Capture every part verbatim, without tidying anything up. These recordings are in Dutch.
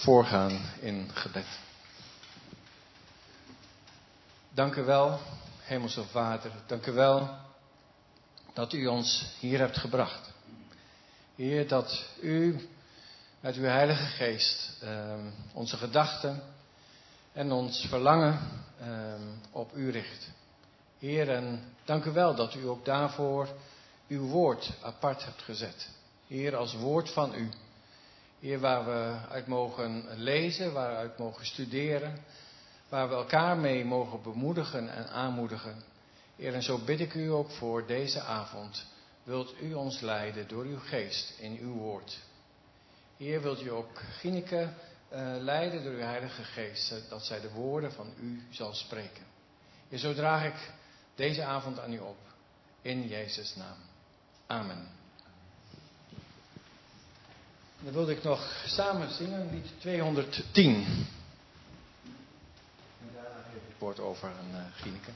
voorgaan in gebed. Dank u wel, Hemelse Vader. Dank u wel dat u ons hier hebt gebracht. Heer, dat u met uw Heilige Geest uh, onze gedachten en ons verlangen uh, op u richt. Heer, en dank u wel dat u ook daarvoor uw woord apart hebt gezet. Heer, als woord van u. Heer, waar we uit mogen lezen, waar we uit mogen studeren, waar we elkaar mee mogen bemoedigen en aanmoedigen. Heer, en zo bid ik u ook voor deze avond. Wilt u ons leiden door uw geest in uw woord. Heer, wilt u ook Gineke uh, leiden door uw Heilige Geest, dat zij de woorden van u zal spreken. Heer, zo draag ik deze avond aan u op. In Jezus' naam. Amen. Dan wilde ik nog samen zingen, lied tweehonderdtien. En daarna geef ik het woord over aan uh, Gineke.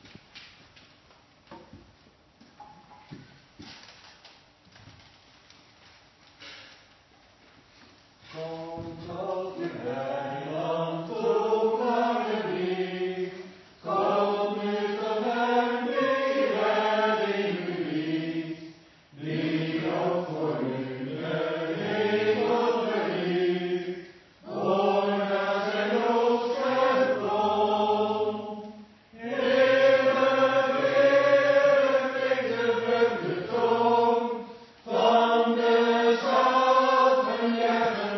Kom tot de heiland, o mijn lief. Kom nu tot hem die redding u biedt. Die ook voor u de hemel verliet. Hoor naar zijn lof en bron. Heerlijk, heerlijk klinkt de vruchte toon van de zalven juichen.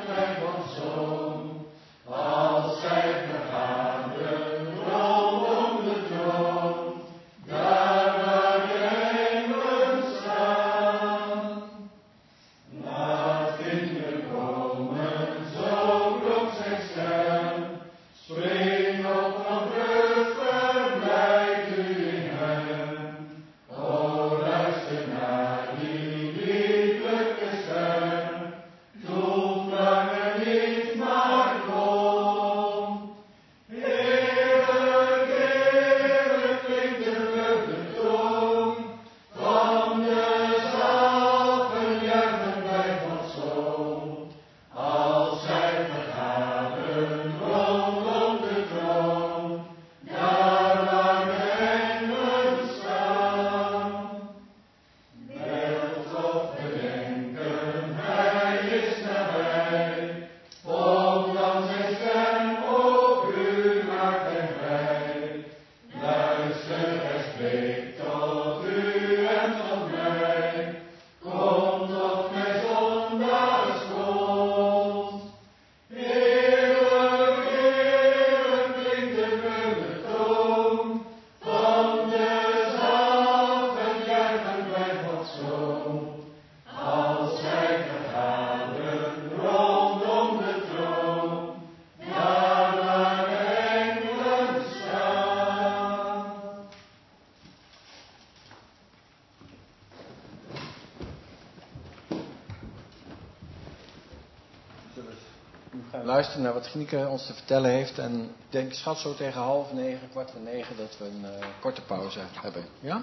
Als zij vergaderen rondom de troon, daar waar de engelen staan. Laat kinderen komen, zo klonk zijn stem. Spring op van vreugd, verblijd u in hem. O, luister naar die lieflijke stem. Doe langer niet, maar kom. Heerlijk, heerlijk klinkt de vruchte toon van de zalven juichen bij Gods zoon. Als zij vergaderen rondom de troon, daar waar de engelen staan. Beeld of bedenken, hij is nabij. Volg dan zijn stem, ook u maakt hem vrij. Luister, hij spreekt tot u en tot mij. Kom tot mij zondaars komt. Heerlijk, heerlijk klinkt de vruchte toon van de zalven juichen bij Gods zoon. Als zij vergaderen rondom de troon, daar waar de engelen staan. Zullen we nu gaan luisteren naar wat Gineke ons te vertellen heeft. En ik denk, schat, zo tegen half negen, kwart voor negen, dat we een uh, korte pauze hebben. Ja?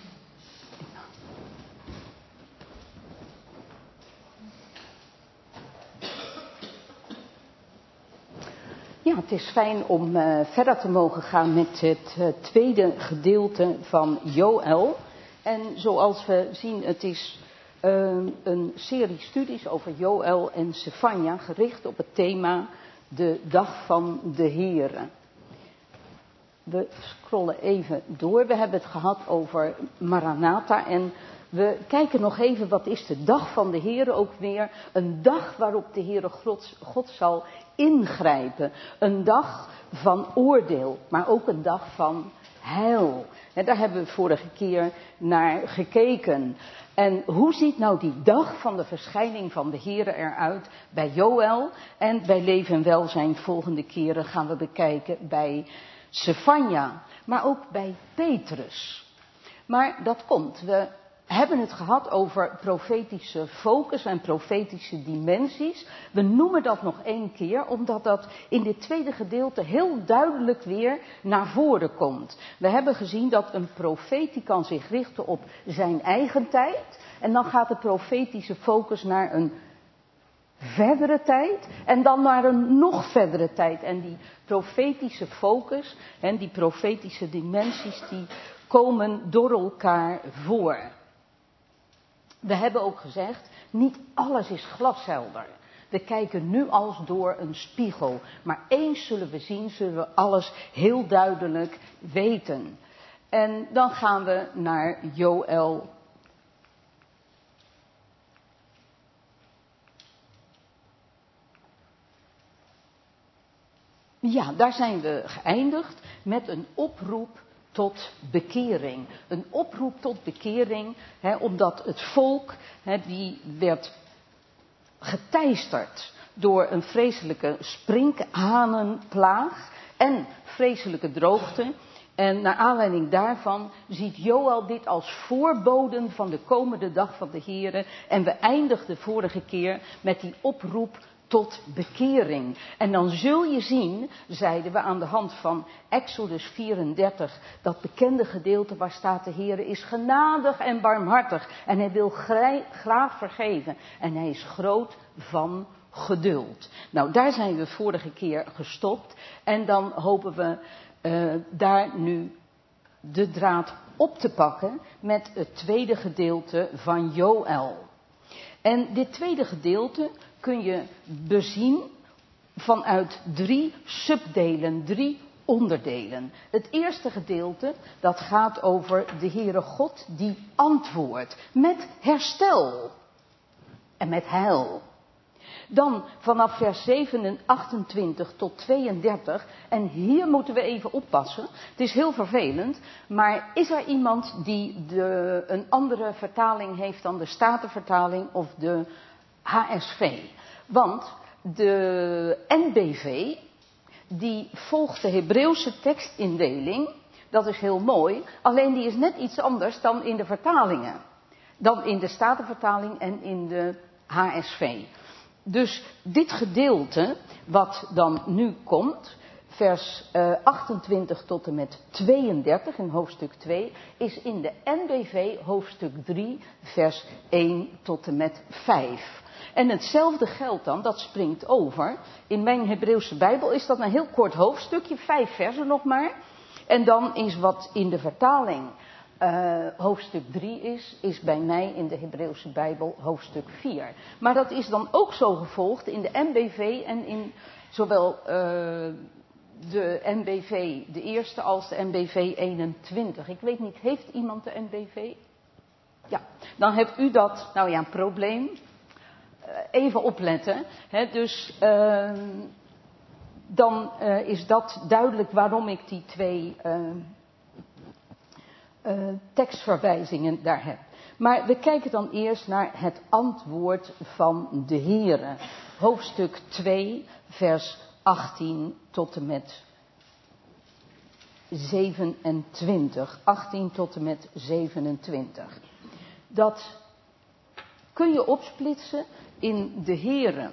Ja, het is fijn om uh, verder te mogen gaan met het uh, tweede gedeelte van Joël. En zoals we zien, het is uh, een serie studies over Joël en Sefanja, gericht op het thema de dag van de Here. We scrollen even door. We hebben het gehad over Maranatha en we kijken nog even, wat is de dag van de Heere ook weer? Een dag waarop de Heere God, God zal ingrijpen. Een dag van oordeel, maar ook een dag van heil. En daar hebben we vorige keer naar gekeken. En hoe ziet nou die dag van de verschijning van de Heere eruit bij Joël? En bij Leven en Welzijn volgende keren gaan we bekijken bij Sefanja, maar ook bij Petrus. Maar dat komt. We hebben het gehad over profetische focus en profetische dimensies. We noemen dat nog één keer, omdat dat in dit tweede gedeelte heel duidelijk weer naar voren komt. We hebben gezien dat een profeet die kan zich richten op zijn eigen tijd. En dan gaat de profetische focus naar een verdere tijd en dan naar een nog verdere tijd. En die profetische focus en die profetische dimensies die komen door elkaar voor. We hebben ook gezegd, niet alles is glashelder. We kijken nu als door een spiegel. Maar eens zullen we zien, zullen we alles heel duidelijk weten. En dan gaan we naar Joël. Ja, daar zijn we geëindigd met een oproep tot bekering. Een oproep tot bekering, hè, omdat het volk, hè, die werd geteisterd door een vreselijke sprinkhanenplaag en vreselijke droogte. En naar aanleiding daarvan ziet Joël dit als voorboden van de komende dag van de Here. En we eindigden vorige keer met die oproep tot bekering. En dan zul je zien, zeiden we aan de hand van Exodus vierendertig, dat bekende gedeelte waar staat de Heere is genadig en barmhartig. En hij wil graag vergeven. En hij is groot van geduld. Nou, daar zijn we vorige keer gestopt. En dan hopen we uh, daar nu de draad op te pakken met het tweede gedeelte van Joël. En dit tweede gedeelte kun je bezien vanuit drie subdelen, drie onderdelen. Het eerste gedeelte, dat gaat over de Heere God die antwoordt met herstel en met heil. Dan vanaf vers zeven, achtentwintig tot tweeëndertig, en hier moeten we even oppassen. Het is heel vervelend, maar is er iemand die de, een andere vertaling heeft dan de Statenvertaling of de H S V? Want de N B V, die volgt de Hebreeuwse tekstindeling, dat is heel mooi, alleen die is net iets anders dan in de vertalingen. Dan in de Statenvertaling en in de H S V. Dus dit gedeelte, wat dan nu komt, vers uh, achtentwintig tot en met tweeëndertig in hoofdstuk twee, is in de N B V hoofdstuk drie, vers één tot en met vijf. En hetzelfde geldt dan, dat springt over. In mijn Hebreeuwse Bijbel is dat een heel kort hoofdstukje, vijf versen nog maar. En dan is wat in de vertaling uh, hoofdstuk drie is, is bij mij in de Hebreeuwse Bijbel hoofdstuk vier. Maar dat is dan ook zo gevolgd in de N B V en in zowel uh, de N B V, de eerste, als de N B V eenentwintig. Ik weet niet, heeft iemand de N B V? Ja, dan hebt u dat, nou ja, een probleem. Even opletten. Hè, dus uh, dan uh, is dat duidelijk waarom ik die twee uh, uh, tekstverwijzingen daar heb. Maar we kijken dan eerst naar het antwoord van de Heere. Hoofdstuk twee, vers achttien tot en met zevenentwintig. achttien tot en met zevenentwintig. Dat kun je opsplitsen in de Heere.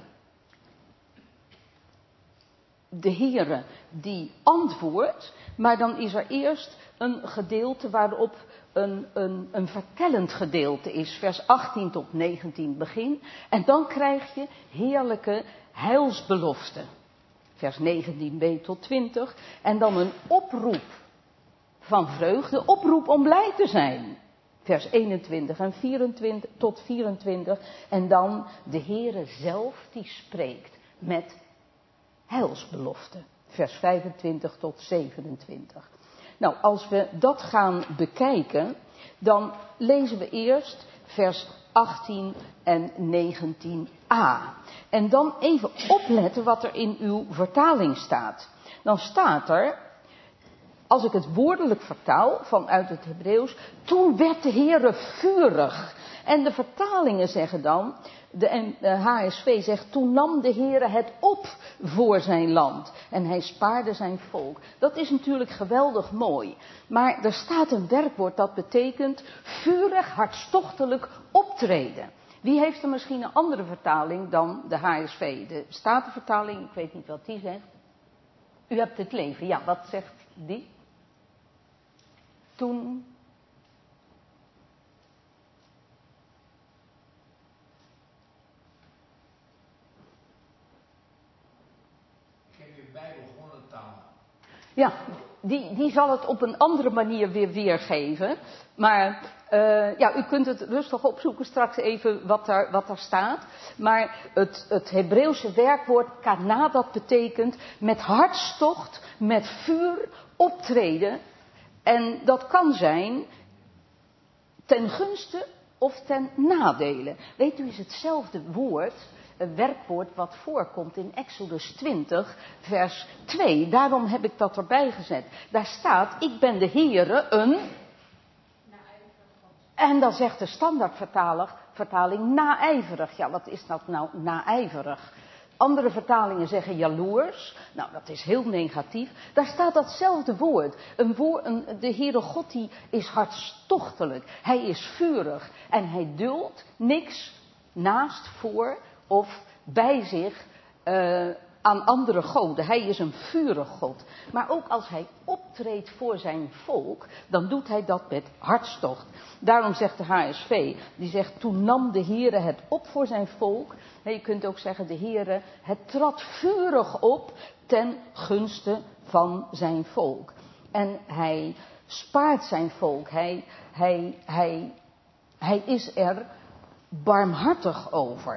De Heere die antwoordt, maar dan is er eerst een gedeelte waarop een, een, een vertellend gedeelte is. Vers achttien tot negentien begin. En dan krijg je heerlijke heilsbeloften. Vers negentien b tot twintig. En dan een oproep van vreugde, oproep om blij te zijn. Vers eenentwintig en vierentwintig tot vierentwintig. En dan de Heere zelf die spreekt met heilsbeloften. Vers vijfentwintig tot zevenentwintig. Nou, als we dat gaan bekijken, dan lezen we eerst vers achttien en negentien a. En dan even opletten wat er in uw vertaling staat. Dan staat er, als ik het woordelijk vertaal vanuit het Hebreeuws, toen werd de Heere vurig. En de vertalingen zeggen dan, de H S V zegt, toen nam de Heere het op voor zijn land. En hij spaarde zijn volk. Dat is natuurlijk geweldig mooi. Maar er staat een werkwoord dat betekent vurig, hartstochtelijk optreden. Wie heeft er misschien een andere vertaling dan de H S V? De Statenvertaling, ik weet niet wat die zegt. U hebt het leven, ja, wat zegt die? Toen... Ja, die, die zal het op een andere manier weer weergeven. Maar uh, ja, u kunt het rustig opzoeken straks even wat daar, wat daar staat. Maar het, het Hebreeuwse werkwoord kana, dat betekent met hartstocht, met vuur optreden. En dat kan zijn ten gunste of ten nadele. Weet u, is hetzelfde woord, een werkwoord wat voorkomt in Exodus twintig, vers twee. Daarom heb ik dat erbij gezet. Daar staat, ik ben de Heere, een... En dan zegt de standaardvertaling naijverig. Ja, wat is dat nou, naijverig? Andere vertalingen zeggen jaloers. Nou, dat is heel negatief. Daar staat datzelfde woord. Een woord een, de Heere God die is hartstochtelijk. Hij is vurig. En hij duldt niks naast, voor of bij zich uh, aan andere goden. Hij is een vurig God. Maar ook als hij optreedt voor zijn volk, dan doet hij dat met hartstocht. Daarom zegt de H S V, die zegt, toen nam de Heere het op voor zijn volk. Je kunt ook zeggen, de Heere, het trad vurig op ten gunste van zijn volk. En hij spaart zijn volk. Hij, hij, hij, hij is er barmhartig over.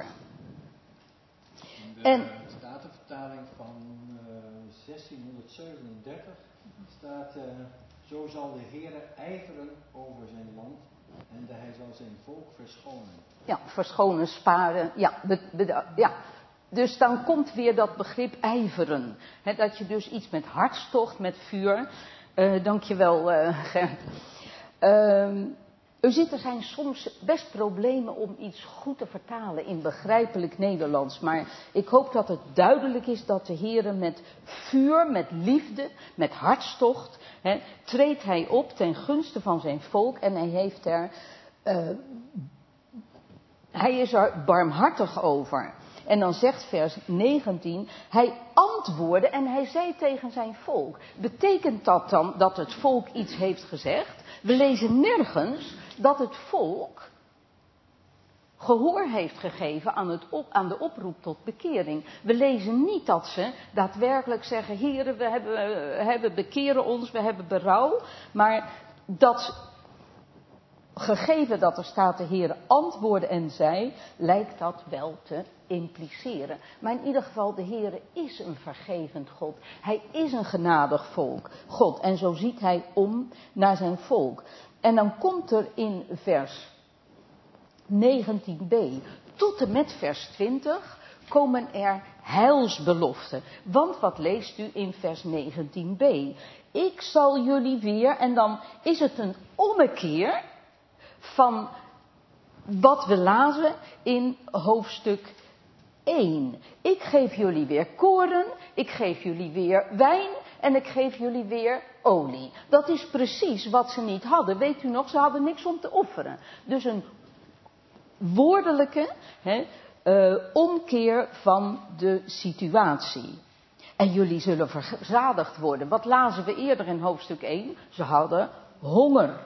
In de en, Statenvertaling van uh, zestienhonderdzevenendertig staat, uh, zo zal de Heere ijveren over zijn land en de, hij zal zijn volk verschonen. Ja, verschonen, sparen, ja, be, be, ja. Dus dan komt weer dat begrip ijveren. He, dat je dus iets met hartstocht, met vuur. Uh, dankjewel, uh, Gert. Uh, U ziet, er zijn soms best problemen om iets goed te vertalen in begrijpelijk Nederlands. Maar ik hoop dat het duidelijk is dat de Heere met vuur, met liefde, met hartstocht, he, treedt hij op ten gunste van zijn volk. En hij heeft er, uh, hij is er barmhartig over. En dan zegt vers negentien, hij antwoordde en hij zei tegen zijn volk. Betekent dat dan dat het volk iets heeft gezegd? We lezen nergens dat het volk gehoor heeft gegeven aan, het op, aan de oproep tot bekering. We lezen niet dat ze daadwerkelijk zeggen, heren, we hebben, we hebben bekeren ons, we hebben berouw. Maar dat, gegeven dat er staat de Heere antwoordde en zei, lijkt dat wel te impliceren. Maar in ieder geval, de Heere is een vergevend God. Hij is een genadig volk, God. En zo ziet hij om naar zijn volk. En dan komt er in vers negentien b tot en met vers twintig komen er heilsbeloften. Want wat leest u in vers negentien b? Ik zal jullie weer, en dan is het een ommekeer van wat we lazen in hoofdstuk één. Ik geef jullie weer koren, ik geef jullie weer wijn en ik geef jullie weer olie. Dat is precies wat ze niet hadden. Weet u nog, ze hadden niks om te offeren. Dus een woordelijke hè, uh, omkeer van de situatie. En jullie zullen verzadigd worden. Wat lazen we eerder in hoofdstuk één? Ze hadden honger.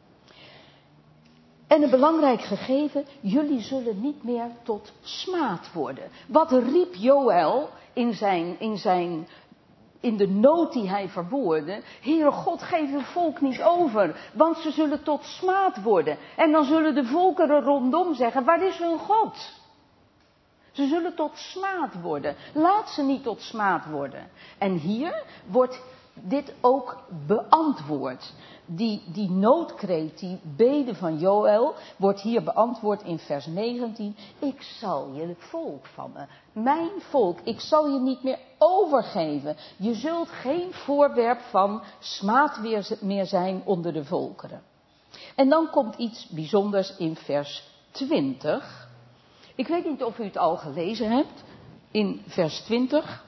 En een belangrijk gegeven, jullie zullen niet meer tot smaad worden. Wat riep Joël in zijn, in zijn, in de nood die hij verwoordde? Heere God, geef uw volk niet over, want ze zullen tot smaad worden. En dan zullen de volkeren rondom zeggen, waar is hun God? Ze zullen tot smaad worden. Laat ze niet tot smaad worden. En hier wordt dit ook beantwoord. Die, die noodkreet, die bede van Joël, wordt hier beantwoord in vers negentien. Ik zal je volk van me, mijn volk, ik zal je niet meer overgeven. Je zult geen voorwerp van smaad meer zijn onder de volkeren. En dan komt iets bijzonders in vers twintig. Ik weet niet of u het al gelezen hebt, in vers twintig.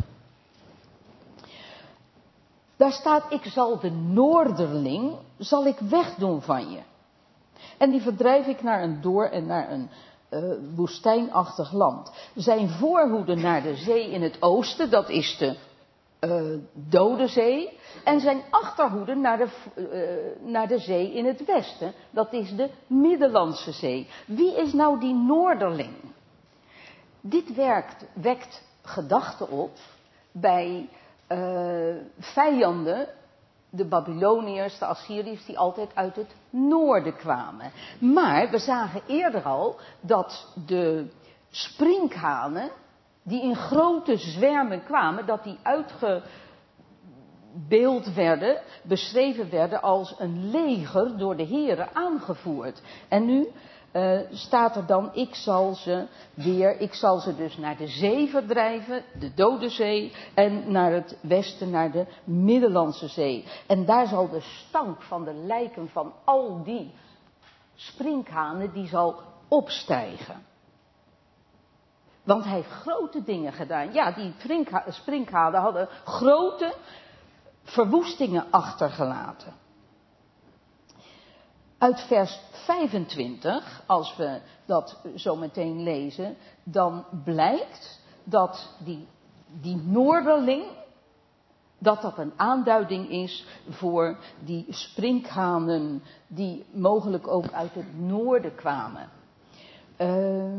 Daar staat, ik zal de noorderling, zal ik wegdoen van je. En die verdrijf ik naar een door en naar een uh, woestijnachtig land. Zijn voorhoede naar de zee in het oosten, dat is de uh, Dode Zee. En zijn achterhoede naar de, uh, naar de zee in het westen, dat is de Middellandse Zee. Wie is nou die noorderling? Dit werkt, wekt gedachten op bij uh, vijanden, de Babyloniërs, de Assyriërs, die altijd uit het noorden kwamen. Maar we zagen eerder al dat de sprinkhanen, die in grote zwermen kwamen, dat die uitgebeeld werden, beschreven werden als een leger door de Here aangevoerd. En nu uh, staat er dan, ik zal ze weer, ik zal ze dus naar de zee verdrijven, de Dode Zee, en naar het westen, naar de Middellandse Zee. En daar zal de stank van de lijken van al die sprinkhanen, die zal opstijgen. Want hij heeft grote dingen gedaan. Ja, die sprinkhanen hadden grote verwoestingen achtergelaten. Uit vers vijfentwintig, als we dat zo meteen lezen, dan blijkt dat die, die Noorderling, dat dat een aanduiding is voor die sprinkhanen die mogelijk ook uit het noorden kwamen. Uh,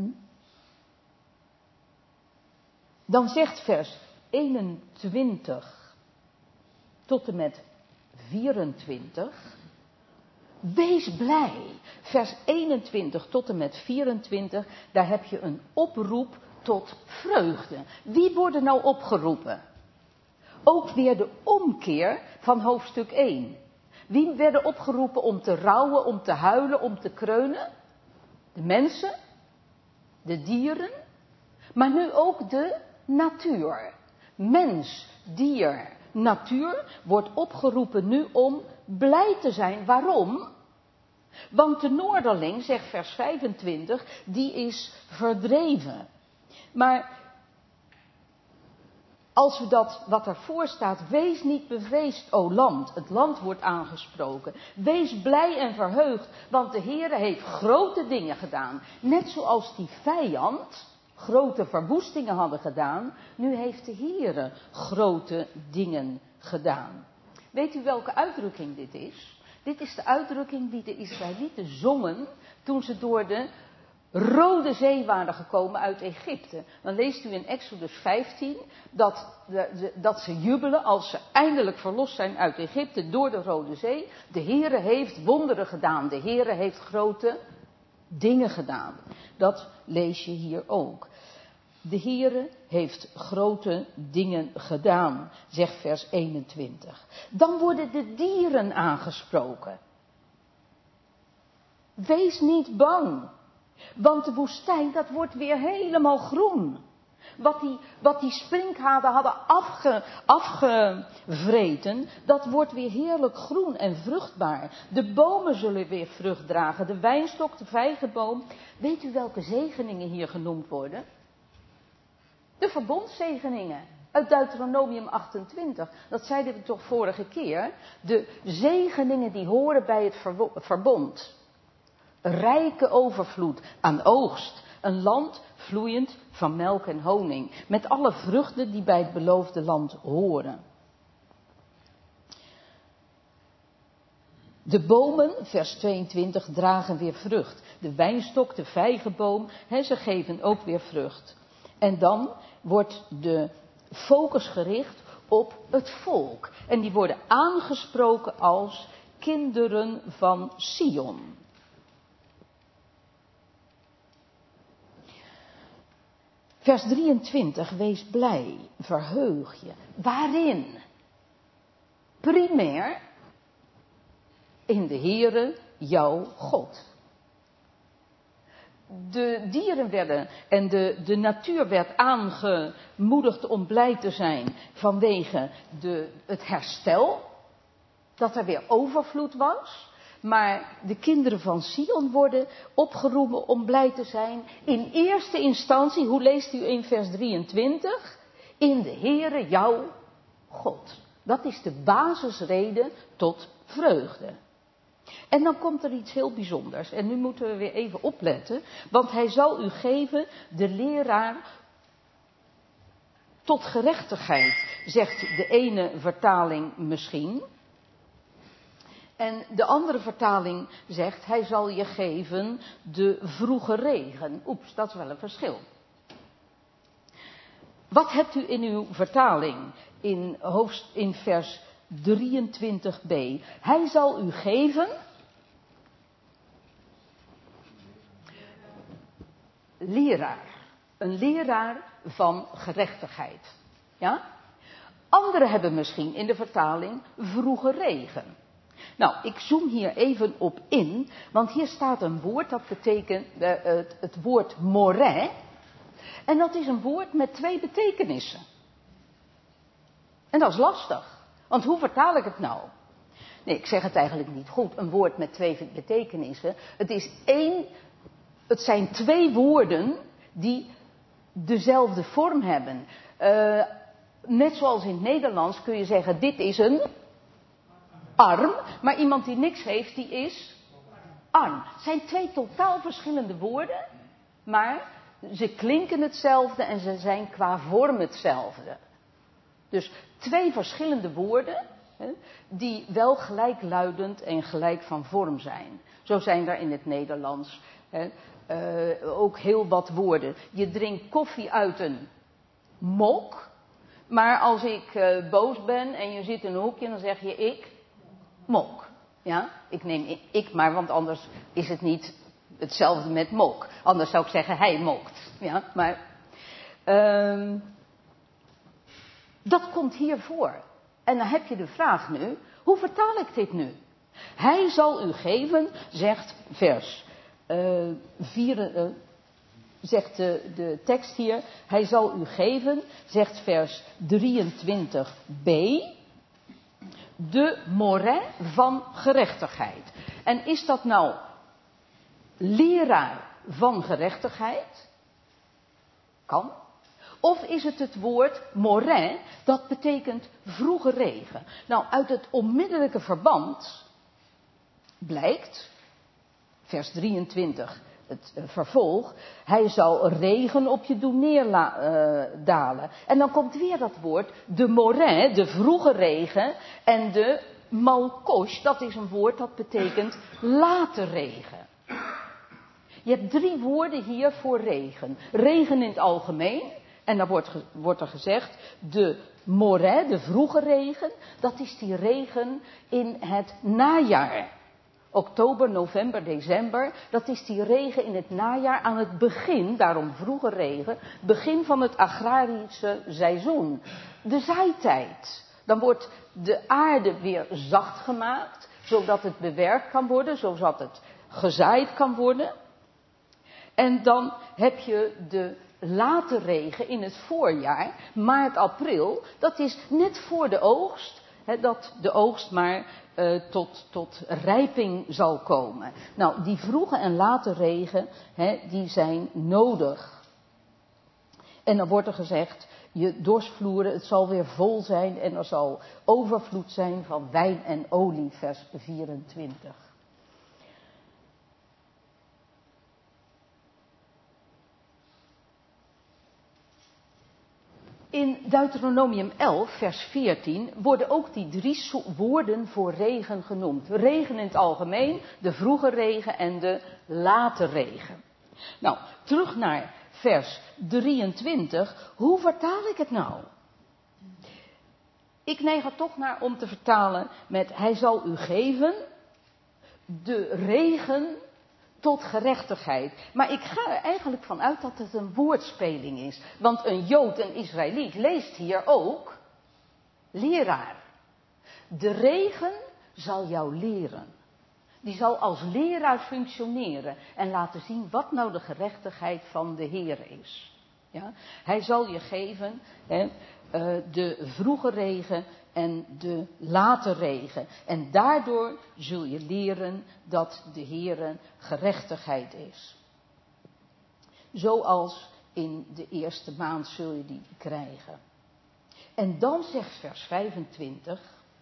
dan zegt vers eenentwintig tot en met vierentwintig... Wees blij. Vers eenentwintig tot en met vierentwintig, daar heb je een oproep tot vreugde. Wie worden nou opgeroepen? Ook weer de omkeer van hoofdstuk één. Wie werden opgeroepen om te rouwen, om te huilen, om te kreunen? De mensen, de dieren, maar nu ook de natuur. Mens, dier, natuur wordt opgeroepen nu om blij te zijn. Waarom? Want de Noorderling, zegt vers vijfentwintig, die is verdreven. Maar als we dat wat ervoor staat, wees niet bevreesd, o land. Het land wordt aangesproken. Wees blij en verheugd, want de Heere heeft grote dingen gedaan. Net zoals die vijand grote verwoestingen hadden gedaan, nu heeft de Heere grote dingen gedaan. Weet u welke uitdrukking dit is? Dit is de uitdrukking die de Israëlieten zongen toen ze door de Rode Zee waren gekomen uit Egypte. Dan leest u in Exodus vijftien dat, de, de, dat ze jubelen als ze eindelijk verlost zijn uit Egypte door de Rode Zee. De Heere heeft wonderen gedaan. De Heere heeft grote dingen gedaan. Dat lees je hier ook. De Heere heeft grote dingen gedaan, zegt vers eenentwintig. Dan worden de dieren aangesproken. Wees niet bang, want de woestijn, dat wordt weer helemaal groen. Wat die, wat die sprinkhanen hadden afge, afgevreten, dat wordt weer heerlijk groen en vruchtbaar. De bomen zullen weer vrucht dragen, de wijnstok, de vijgenboom. Weet u welke zegeningen hier genoemd worden? De verbondszegeningen uit Deuteronomium achtentwintig. Dat zeiden we toch vorige keer. De zegeningen die horen bij het verbond. Rijke overvloed aan oogst. Een land vloeiend van melk en honing. Met alle vruchten die bij het beloofde land horen. De bomen, vers tweeëntwintig, dragen weer vrucht. De wijnstok, de vijgenboom, he, ze geven ook weer vrucht. En dan wordt de focus gericht op het volk. En die worden aangesproken als kinderen van Sion. Vers drieëntwintig, wees blij, verheug je. Waarin? Primair in de Heere, jouw God. De dieren werden en de, de natuur werd aangemoedigd om blij te zijn vanwege de, het herstel. Dat er weer overvloed was. Maar de kinderen van Sion worden opgeroepen om blij te zijn. In eerste instantie, hoe leest u in vers drieëntwintig? In de Heere jouw God. Dat is de basisreden tot vreugde. En dan komt er iets heel bijzonders. En nu moeten we weer even opletten. Want hij zal u geven, de leraar, tot gerechtigheid, zegt de ene vertaling misschien. En de andere vertaling zegt, hij zal je geven de vroege regen. Oeps, dat is wel een verschil. Wat hebt u in uw vertaling? in, hoofd, in vers drieëntwintig b. Hij zal u geven leraar. Een leraar van gerechtigheid. Ja? Anderen hebben misschien in de vertaling vroege regen. Nou, ik zoom hier even op in, want hier staat een woord dat betekent uh, het, het woord moret. En dat is een woord met twee betekenissen. En dat is lastig, want hoe vertaal ik het nou? Nee, ik zeg het eigenlijk niet goed, een woord met twee betekenissen. Het is één, het zijn twee woorden die dezelfde vorm hebben. Uh, net zoals in het Nederlands kun je zeggen, dit is een arm, maar iemand die niks heeft, die is arm. Het zijn twee totaal verschillende woorden, maar ze klinken hetzelfde en ze zijn qua vorm hetzelfde. Dus twee verschillende woorden, hè, die wel gelijkluidend en gelijk van vorm zijn. Zo zijn er in het Nederlands hè, uh, ook heel wat woorden. Je drinkt koffie uit een mok, maar als ik uh, boos ben en je zit in een hoekje, dan zeg je ik mok. Ja, ik neem ik maar, want anders is het niet hetzelfde met mok. Anders zou ik zeggen hij mokt. Ja, maar uh, dat komt hier voor. En dan heb je de vraag nu, hoe vertaal ik dit nu? Hij zal u geven, zegt vers uh, vier, uh, zegt de, de tekst hier, hij zal u geven, zegt vers drieëntwintig b, de moret van gerechtigheid. En is dat nou leraar van gerechtigheid? Kan. Of is het het woord moret, dat betekent vroege regen. Nou, uit het onmiddellijke verband blijkt, vers drieëntwintig, het uh, vervolg, hij zal regen op je doen neerdalen. Uh, en dan komt weer dat woord, de moret, de vroege regen, en de malkosh, dat is een woord dat betekent late regen. Je hebt drie woorden hier voor regen. Regen in het algemeen. En dan wordt, ge, wordt er gezegd, de moret, de vroege regen, dat is die regen in het najaar. Oktober, november, december, dat is die regen in het najaar aan het begin, daarom vroege regen, begin van het agrarische seizoen. De zaaitijd. Dan wordt de aarde weer zacht gemaakt, zodat het bewerkt kan worden, zodat het gezaaid kan worden. En dan heb je de late regen in het voorjaar, maart, april, dat is net voor de oogst, hè, dat de oogst maar uh, tot, tot rijping zal komen. Nou, die vroege en late regen, hè, die zijn nodig. En dan wordt er gezegd, je dorsvloeren, het zal weer vol zijn en er zal overvloed zijn van wijn en olie, vers vierentwintig. In Deuteronomium elf, vers veertien, worden ook die drie so- woorden voor regen genoemd. Regen in het algemeen, de vroege regen en de late regen. Nou, terug naar vers drieëntwintig. Hoe vertaal ik het nou? Ik neig er toch naar om te vertalen met, hij zal u geven de regen tot gerechtigheid. Maar ik ga er eigenlijk van uit dat het een woordspeling is. Want een Jood, een Israëliet, leest hier ook leraar. De regen zal jou leren. Die zal als leraar functioneren en laten zien wat nou de gerechtigheid van de Heer is. Ja? Hij zal je geven hè, uh, de vroege regen en de late regen. En daardoor zul je leren dat de Heere gerechtigheid is. Zoals in de eerste maand zul je die krijgen. En dan zegt vers vijfentwintig.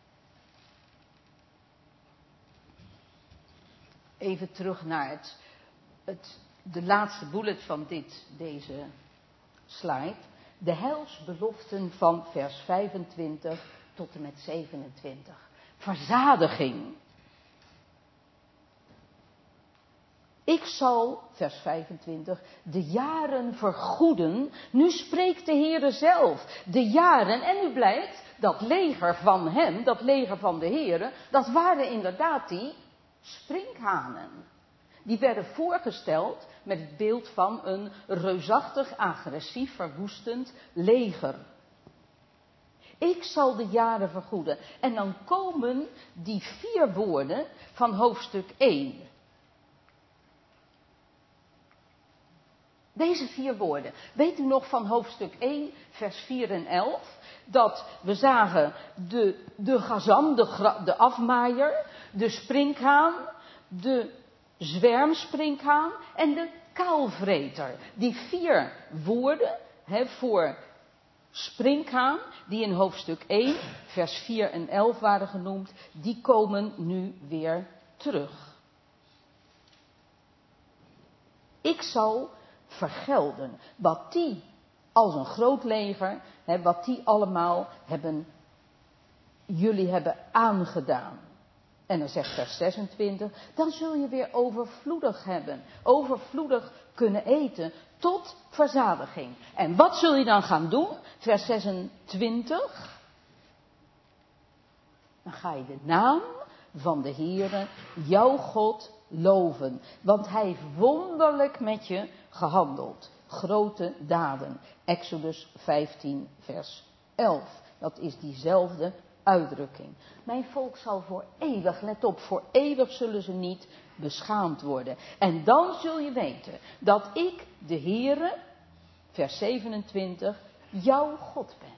Even terug naar het, het, de laatste bullet van dit, deze slide. De heilsbeloften van vers vijfentwintig tot en met zevenentwintig. Verzadiging. Ik zal, vers vijfentwintig, de jaren vergoeden. Nu spreekt de Heere zelf. De jaren, en nu blijkt, dat leger van hem, dat leger van de Here, dat waren inderdaad die sprinkhanen. Die werden voorgesteld met het beeld van een reusachtig, agressief, verwoestend leger. Ik zal de jaren vergoeden. En dan komen die vier woorden van hoofdstuk één. Deze vier woorden. Weet u nog van hoofdstuk één, vers vier en elf? Dat we zagen de, de gazam, de, gra, de afmaaier, de sprinkhaan, de zwermsprinkhaan en de kaalvreter. Die vier woorden he, voor sprinkhaan, die in hoofdstuk één, vers vier en elf waren genoemd, die komen nu weer terug. Ik zal vergelden wat die als een groot leger, hè, wat die allemaal hebben, jullie hebben aangedaan. En dan zegt vers zesentwintig, dan zul je weer overvloedig hebben, overvloedig kunnen eten tot verzadiging. En wat zul je dan gaan doen? Vers zesentwintig. Dan ga je de naam van de Heere, jouw God, loven. Want hij heeft wonderlijk met je gehandeld. Grote daden. Exodus vijftien, vers elf. Dat is diezelfde uitdrukking. Mijn volk zal voor eeuwig, let op, voor eeuwig zullen ze niet beschaamd worden. En dan zul je weten dat ik, de Heere, vers zevenentwintig, jouw God ben.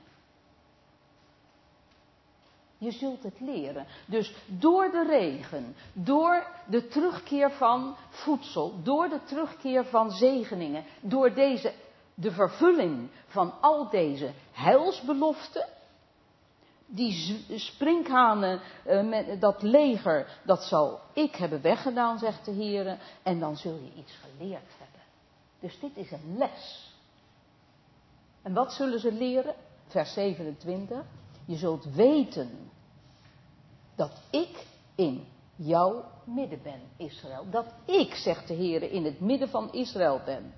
Je zult het leren. Dus door de regen, door de terugkeer van voedsel, door de terugkeer van zegeningen, door deze, de vervulling van al deze heilsbeloften, die sprinkhanen, uh, met dat leger, dat zal ik hebben weggedaan, zegt de Heer, en dan zul je iets geleerd hebben. Dus dit is een les. En wat zullen ze leren? Vers zevenentwintig. Je zult weten dat ik in jouw midden ben, Israël. Dat ik, zegt de Heer, in het midden van Israël ben.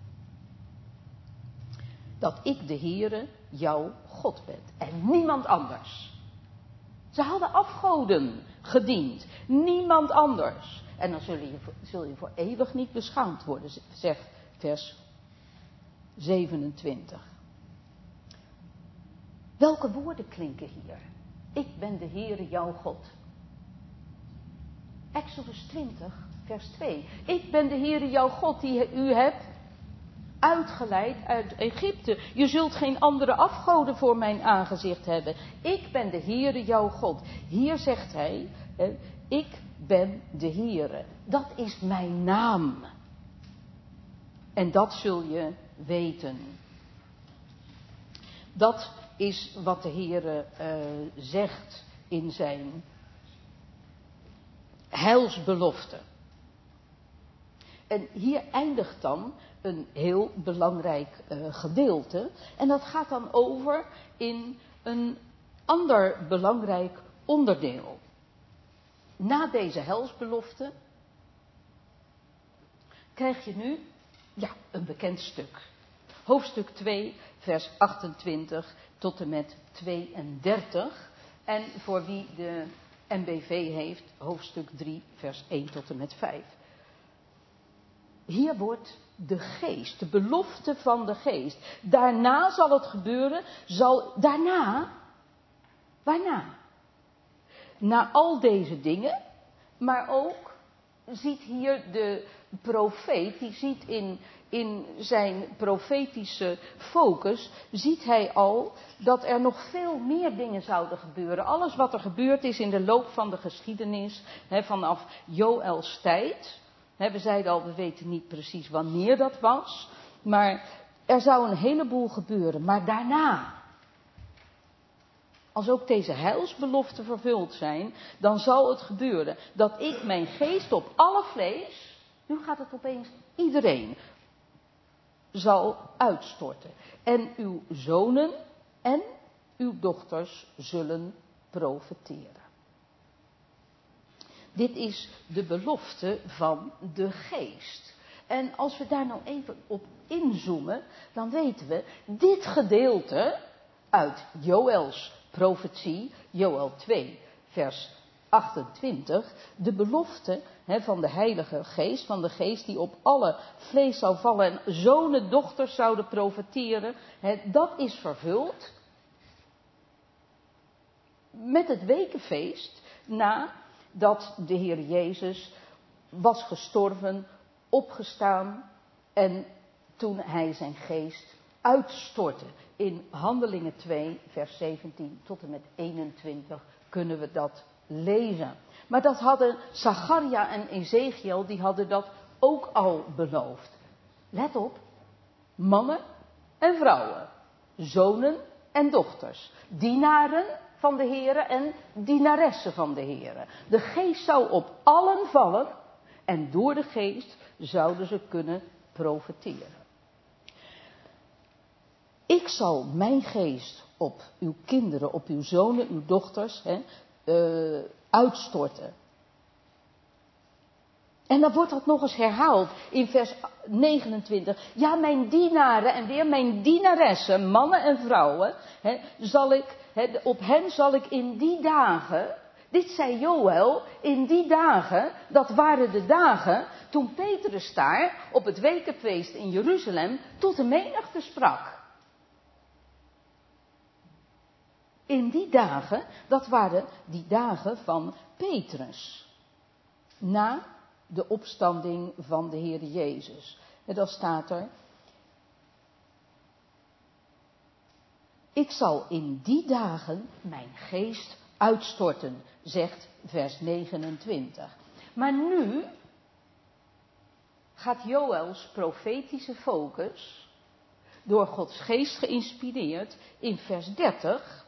Dat ik, de Heere, jouw God ben. En niemand anders. Ze hadden afgoden gediend. Niemand anders. En dan zul je, zul je voor eeuwig niet beschaamd worden, zegt vers zevenentwintig. Welke woorden klinken hier? Ik ben de Heere, jouw God. Exodus twintig, vers twee. Ik ben de Heere, jouw God, die u hebt uitgeleid uit Egypte. Je zult geen andere afgoden voor mijn aangezicht hebben. Ik ben de Heere, jouw God. Hier zegt hij, eh, ik ben de Heere. Dat is mijn naam. En dat zul je weten. Dat is wat de Heere uh, zegt in zijn heilsbelofte. En hier eindigt dan een heel belangrijk uh, gedeelte. En dat gaat dan over in een ander belangrijk onderdeel. Na deze heilsbelofte krijg je nu ja, een bekend stuk. Hoofdstuk twee, vers achtentwintig tot en met tweeëndertig. En voor wie de M B V heeft, hoofdstuk drie, vers één tot en met vijf. Hier wordt de geest, de belofte van de geest. Daarna zal het gebeuren, zal, daarna, waarna? Na al deze dingen, maar ook ziet hier de profeet, die ziet in, in zijn profetische focus, ziet hij al dat er nog veel meer dingen zouden gebeuren. Alles wat er gebeurd is in de loop van de geschiedenis, hè, vanaf Joëls tijd. Hè, we zeiden al, we weten niet precies wanneer dat was, maar er zou een heleboel gebeuren. Maar daarna, als ook deze heilsbeloften vervuld zijn, dan zal het gebeuren dat ik mijn geest op alle vlees, nu gaat het opeens iedereen, zal uitstorten. En uw zonen en uw dochters zullen profeteren. Dit is de belofte van de geest. En als we daar nou even op inzoomen, dan weten we, dit gedeelte uit Joëls profetie, Joël twee, vers achtentwintig, de belofte he, van de Heilige Geest, van de Geest die op alle vlees zou vallen en zonen, dochters zouden profeteren, he, dat is vervuld met het wekenfeest nadat de Heer Jezus was gestorven, opgestaan en toen hij zijn geest uitstortte. In Handelingen twee, vers zeventien tot en met eenentwintig kunnen we dat lezen. Maar dat hadden Zacharia en Ezekiel, die hadden dat ook al beloofd. Let op, mannen en vrouwen, zonen en dochters, dienaren van de Heere en dienaressen van de Heere. De geest zou op allen vallen en door de geest zouden ze kunnen profeteren. Ik zal mijn geest op uw kinderen, op uw zonen, uw dochters hè, uh, uitstorten. En dan wordt dat nog eens herhaald in vers negenentwintig. Ja, mijn dienaren en weer mijn dienaressen, mannen en vrouwen, hè, zal ik, hè, op hen zal ik in die dagen, dit zei Joël, in die dagen, dat waren de dagen toen Petrus daar op het wekenfeest in Jeruzalem tot de menigte sprak. In die dagen, dat waren die dagen van Petrus. Na de opstanding van de Heer Jezus. En dan staat er: ik zal in die dagen mijn geest uitstorten, zegt vers negenentwintig. Maar nu gaat Joëls profetische focus, door Gods geest geïnspireerd, in vers dertig,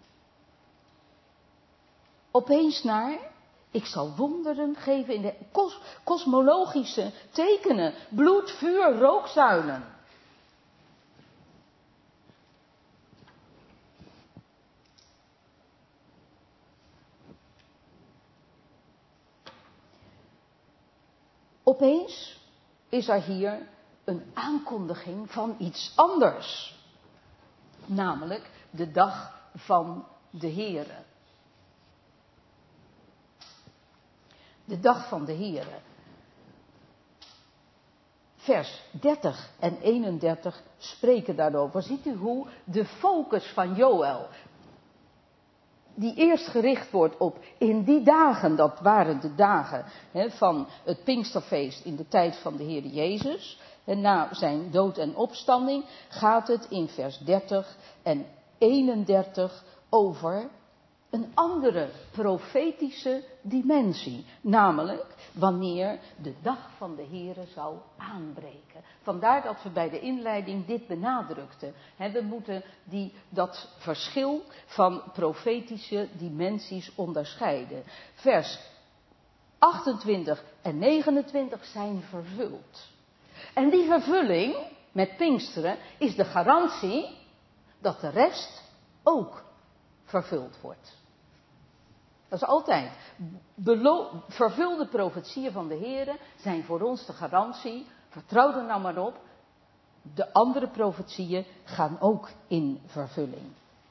opeens naar: ik zal wonderen geven in de kos, kosmologische tekenen, bloed, vuur, rookzuilen. Opeens is er hier een aankondiging van iets anders. Namelijk de dag van de Heere. De dag van de Heere. Vers dertig en eenendertig spreken daarover. Ziet u hoe de focus van Joël, die eerst gericht wordt op in die dagen, dat waren de dagen hè, van het Pinksterfeest in de tijd van de Heer Jezus. En na zijn dood en opstanding gaat het in vers dertig en eenendertig over een andere profetische dimensie. Namelijk wanneer de dag van de Heere zou aanbreken. Vandaar dat we bij de inleiding dit benadrukten. He, we moeten die, dat verschil van profetische dimensies onderscheiden. Vers achtentwintig en negenentwintig zijn vervuld. En die vervulling met Pinksteren is de garantie dat de rest ook vervuld wordt. Dat is altijd. Belo- vervulde profetieën van de Heere zijn voor ons de garantie. Vertrouw er nou maar op. De andere profetieën gaan ook in vervulling.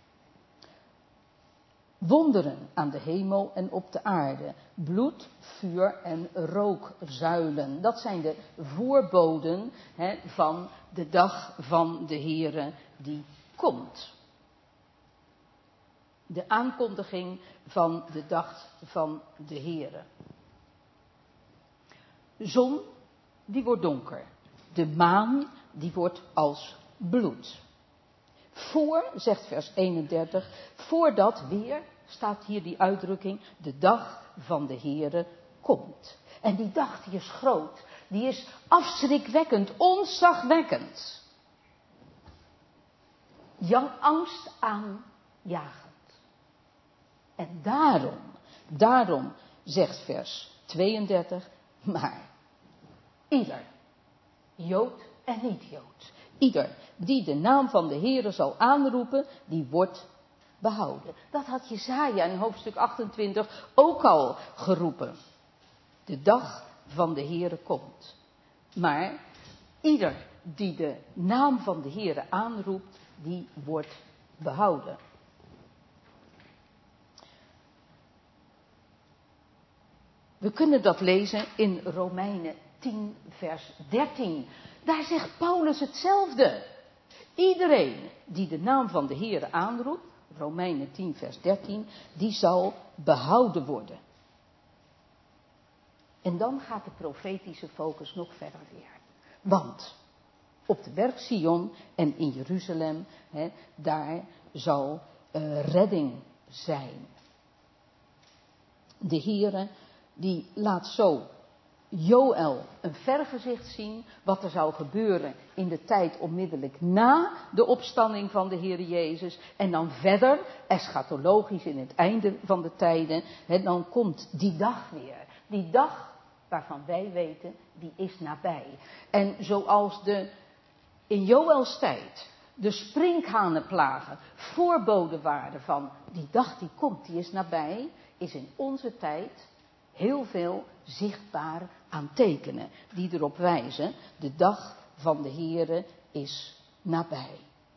Wonderen aan de hemel en op de aarde. Bloed, vuur en rookzuilen. Dat zijn de voorboden hè, van de dag van de Heere die komt. De aankondiging van de dag van de Heere. De zon, die wordt donker. De maan, die wordt als bloed. Voor, zegt vers eenendertig, voordat weer, staat hier die uitdrukking, de dag van de Heere komt. En die dag die is groot, die is afschrikwekkend, ontzagwekkend. Jan angst aanjagend. En daarom, daarom zegt vers tweeëndertig, maar ieder, Jood en niet-Jood, ieder die de naam van de Heere zal aanroepen, die wordt behouden. Dat had Jesaja in hoofdstuk achtentwintig ook al geroepen. De dag van de Heere komt. Maar ieder die de naam van de Heere aanroept, die wordt behouden. We kunnen dat lezen in Romeinen tien, vers dertien. Daar zegt Paulus hetzelfde. Iedereen die de naam van de Heer aanroept, Romeinen tien, vers dertien, die zal behouden worden. En dan gaat de profetische focus nog verder weer. Want op de berg Sion en in Jeruzalem, hè, daar zal uh, redding zijn. De Heere die laat zo Joël een vergezicht zien wat er zou gebeuren in de tijd onmiddellijk na de opstanding van de Heer Jezus. En dan verder, eschatologisch in het einde van de tijden, hè, dan komt die dag weer. Die dag waarvan wij weten, die is nabij. En zoals de, in Joëls tijd de sprinkhanenplagen voorboden waren van die dag die komt, die is nabij, is in onze tijd heel veel zichtbaar aan tekenen die erop wijzen, de dag van de Heere is nabij.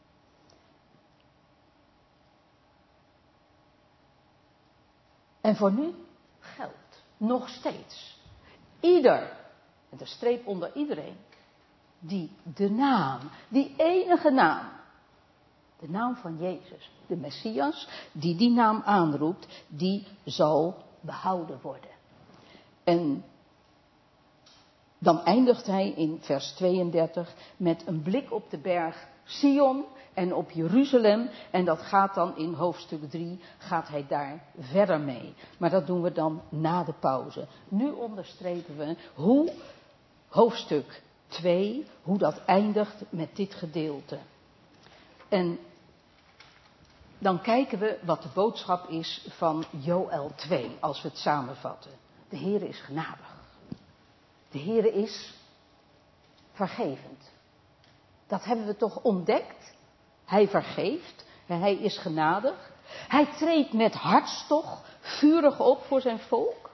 En voor nu geldt nog steeds. Ieder, met een streep onder iedereen, die de naam, die enige naam, de naam van Jezus, de Messias, die die naam aanroept, die zal behouden worden. En dan eindigt hij in vers tweeëndertig met een blik op de berg Sion en op Jeruzalem. En dat gaat dan in hoofdstuk drie, gaat hij daar verder mee. Maar dat doen we dan na de pauze. Nu onderstrepen we hoe hoofdstuk twee, hoe dat eindigt met dit gedeelte. En dan kijken we wat de boodschap is van Joël twee, als we het samenvatten. De Heere is genadig. De Heere is vergevend. Dat hebben we toch ontdekt? Hij vergeeft. Hij is genadig. Hij treedt met hartstocht vurig op voor zijn volk.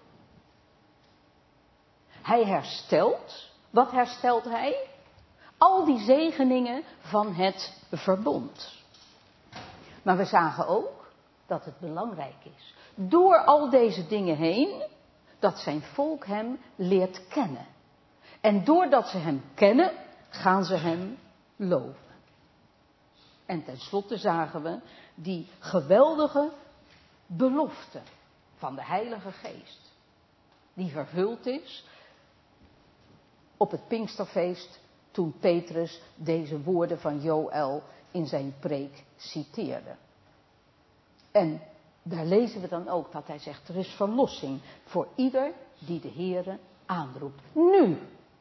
Hij herstelt. Wat herstelt hij? Al die zegeningen van het verbond. Maar we zagen ook dat het belangrijk is. Door al deze dingen heen, dat zijn volk hem leert kennen. En doordat ze hem kennen, gaan ze hem loven. En tenslotte zagen we die geweldige belofte van de Heilige Geest. Die vervuld is op het Pinksterfeest toen Petrus deze woorden van Joël in zijn preek citeerde. En daar lezen we dan ook dat hij zegt, er is verlossing voor ieder die de Heere aanroept. Nu.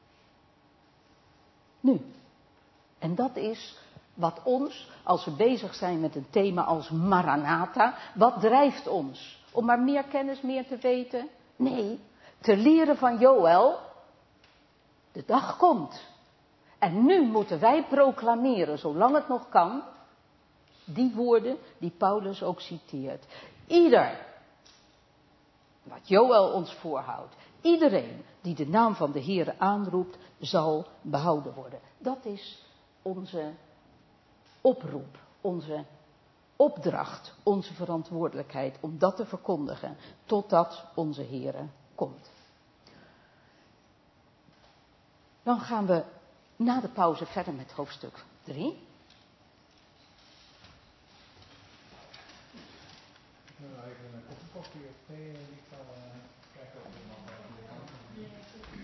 Nu. En dat is wat ons, als we bezig zijn met een thema als Maranatha, wat drijft ons? Om maar meer kennis, meer te weten? Nee, te leren van Joël, de dag komt. En nu moeten wij proclameren, zolang het nog kan, die woorden die Paulus ook citeert. Ieder, wat Joël ons voorhoudt, iedereen die de naam van de Heere aanroept, zal behouden worden. Dat is onze oproep, onze opdracht, onze verantwoordelijkheid om dat te verkondigen, totdat onze Heere komt. Dan gaan we na de pauze verder met hoofdstuk drie. Nou, even een kopje koffie of thee en ik zal uh, kijken of we nog aan de kant hebben.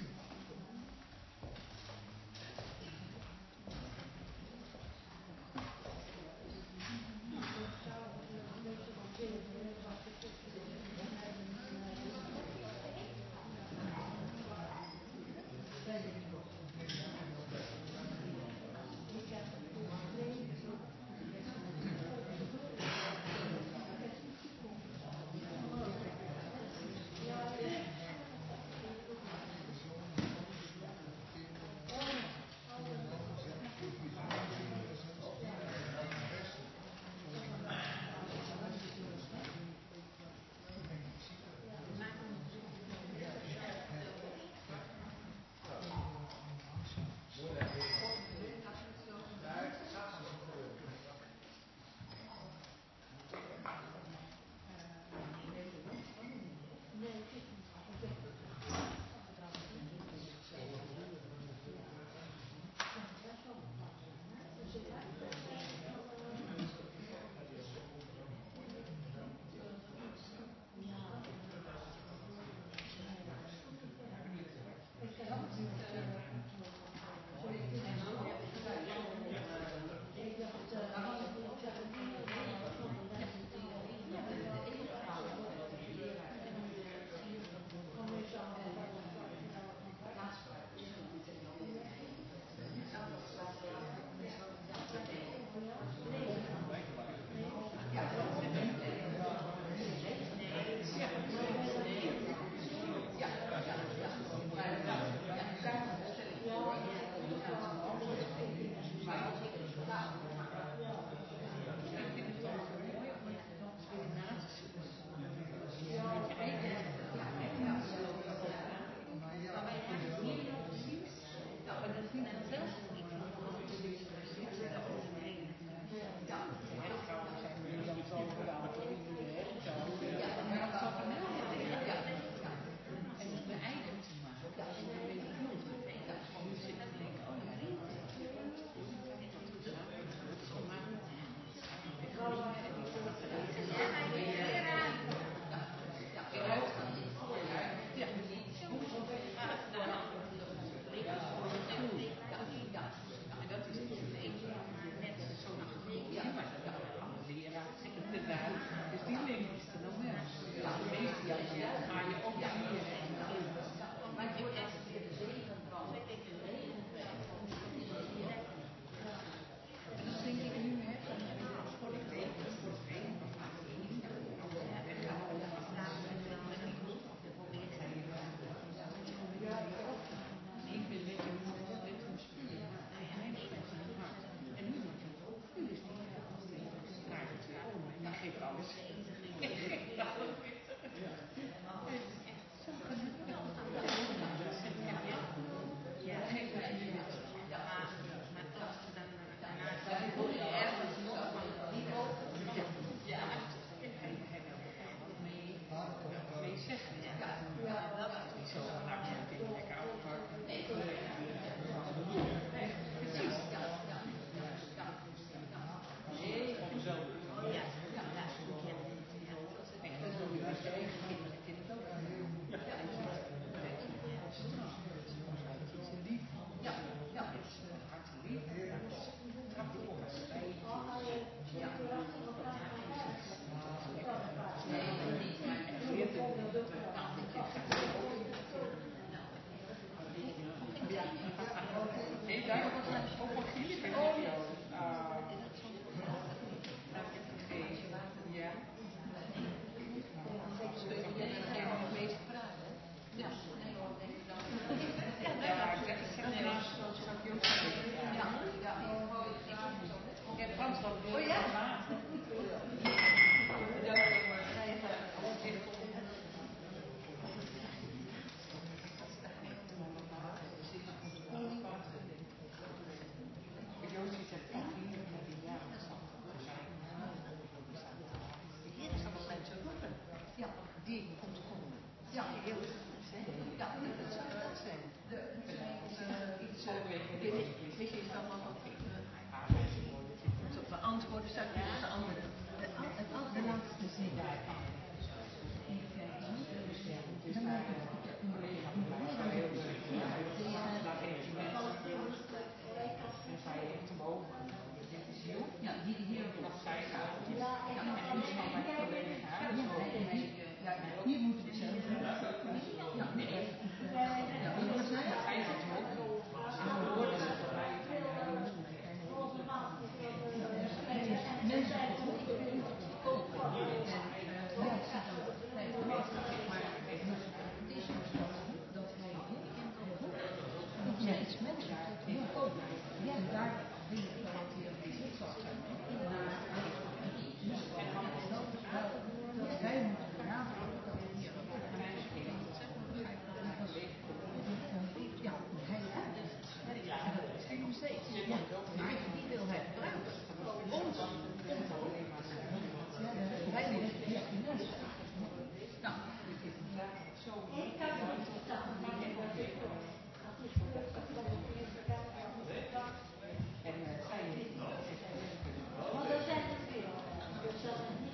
Ja, heel goed. Ja, dat zou wel zijn. Misschien is dat wel wat even beantwoorden, zou ik de andere. De laatste zin. Ja, die hier nog zij gaat. Ja, en die zijn bij collega. Ja, hier moeten we zelf doen. Ja, nee. Ja, dat is hij zit ook. Mensen kopen. Ja, iets mensen kopen. Ja, daar wil ik garanderen dat het niet zal zijn. Wij moeten benadrukken dat het hier ook een meisje is. Ja, hij en dat is hij nog steeds. Ja, maar die wil hij gebruiken. Ons komt er alleen maar naar. Wij willen het niet in ons. Nou, zo. En zij. Want dat zijn het veel.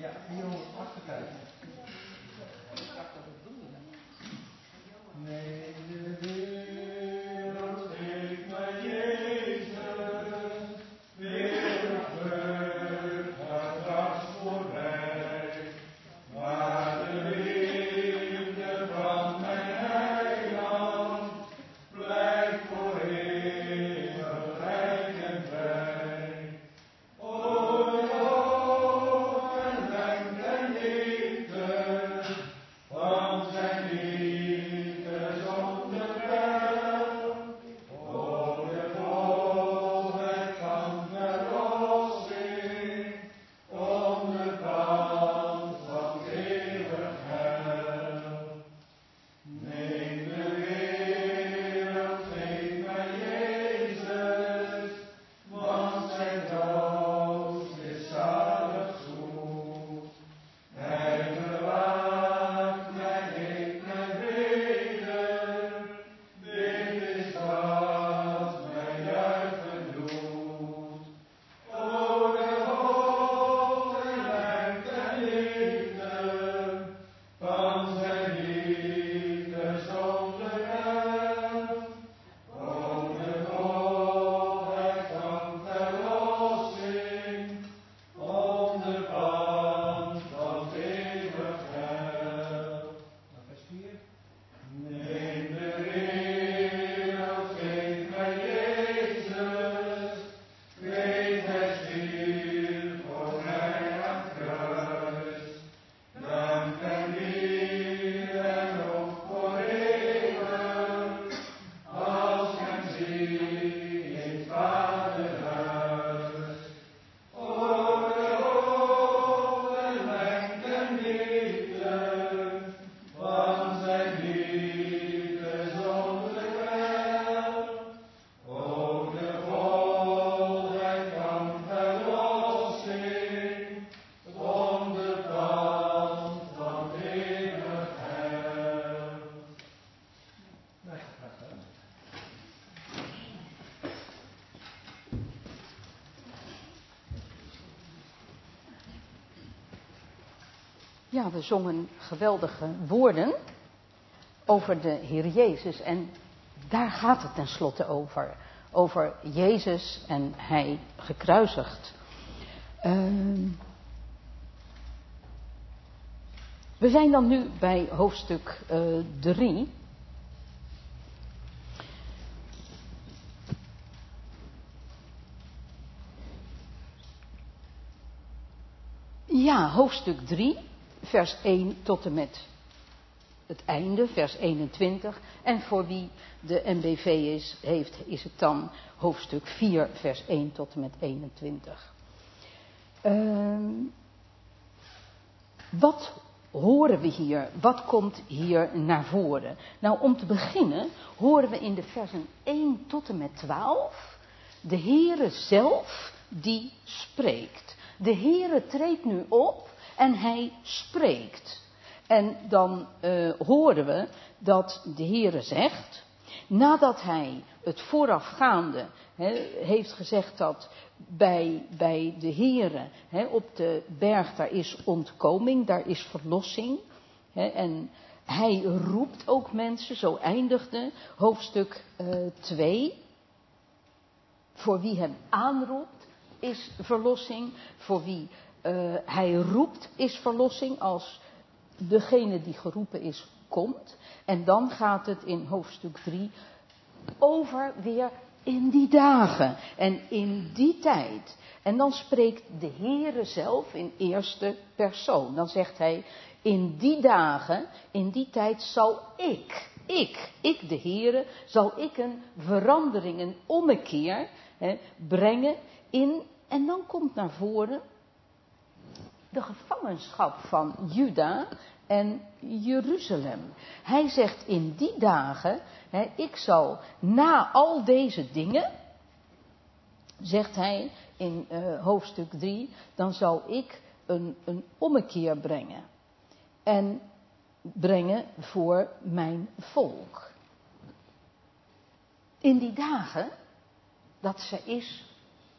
Ja, vierhonderdachtenvijftig. Nee, de wereld geeft mij Jezus, wereldvreugd gaat straks voorbij, maar de liefde van mijn heiland blijft voor eeuwig rijk en vrij. O, de hoop en lengte en diepte van zijn liefde zonder peil. O, de volheid van verlossing, onderpand van eeuwig heil. Neem de wereld, geef mij Jezus, want zijn troost is zalig zoet. Hij bewaart mijn leed, mijn vrede, dit is wat mij juichen doet. O, de hoop en lengte en liefde van zijn liefde zonder peil. O, de volheid van verlossing, onderpand van eeuwig heil. Vers vier. Neem de wereld, geef mij Jezus, weet hij stierf voor mij aan het kruis. Dank en liefde en lof voor eeuwig, als ik hem zie in het Vaderhuis. O, de hoop en lengte en diepte van zijn liefde zonder peil. O, de volheid van verlossing, onderpand van eeuwig heil. Nou, graag gedaan. Ja, we zongen geweldige woorden over de Heer Jezus. En daar gaat het tenslotte over. Over Jezus en Hij gekruisigd. Ehm, we zijn dan nu bij hoofdstuk drie. Ja, hoofdstuk drie, vers één tot en met het einde, vers eenentwintig. En voor wie de N B V is, heeft, is het dan hoofdstuk vier, vers één tot en met eenentwintig. Um, wat horen we hier? Wat komt hier naar voren? Nou, om te beginnen horen we in de versen één tot en met twaalf de Heere zelf die spreekt. De Heere treedt nu op en hij spreekt. En dan uh, horen we dat de Heere zegt, nadat hij het voorafgaande he, heeft gezegd dat bij, bij de Heere he, op de berg daar is ontkoming, daar is verlossing. He, en hij roept ook mensen, zo eindigde hoofdstuk twee. Voor wie hem aanroept is verlossing, voor wie uh, hij roept is verlossing als degene die geroepen is komt. En dan gaat het in hoofdstuk drie over weer in die dagen en in die tijd. En dan spreekt de Heere zelf in eerste persoon. Dan zegt hij, in die dagen, in die tijd zal ik, ik, ik de Heere, zal ik een verandering, een ommekeer hè, brengen in, en dan komt naar voren de gevangenschap van Juda en Jeruzalem. Hij zegt in die dagen, hè, ik zal na al deze dingen, zegt hij in uh, hoofdstuk drie, dan zal ik een, een ommekeer brengen. En brengen voor mijn volk. In die dagen, dat ze is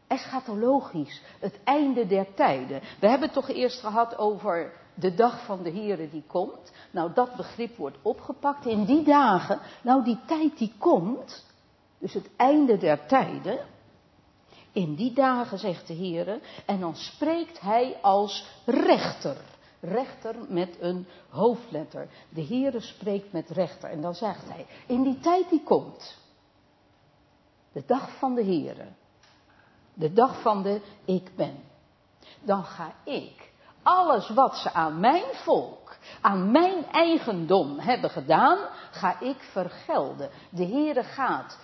Eschatologisch, het einde der tijden. We hebben het toch eerst gehad over de dag van de Heere die komt. Nou, dat begrip wordt opgepakt in die dagen. Nou, die tijd die komt, dus het einde der tijden. In die dagen, zegt de Heere, en dan spreekt hij als rechter. Rechter met een hoofdletter. De Heere spreekt met rechter. En dan zegt hij, in die tijd die komt, de dag van de Heere, de dag van de ik ben, dan ga ik alles wat ze aan mijn volk, aan mijn eigendom hebben gedaan, ga ik vergelden. De Heere gaat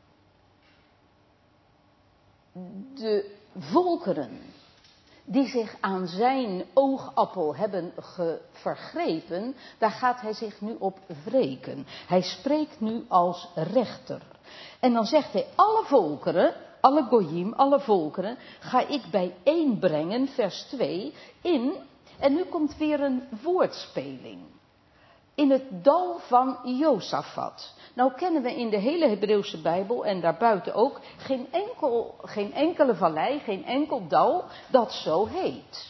de volkeren die zich aan zijn oogappel hebben ge- vergrepen, daar gaat hij zich nu op wreken. Hij spreekt nu als rechter. En dan zegt hij, alle volkeren, alle goyim, alle volkeren, ga ik bijeenbrengen, vers twee, in, en nu komt weer een woordspeling. In het dal van Josafat. Nou kennen we in de hele Hebreeuwse Bijbel en daarbuiten ook geen, enkel, geen enkele vallei, geen enkel dal dat zo heet.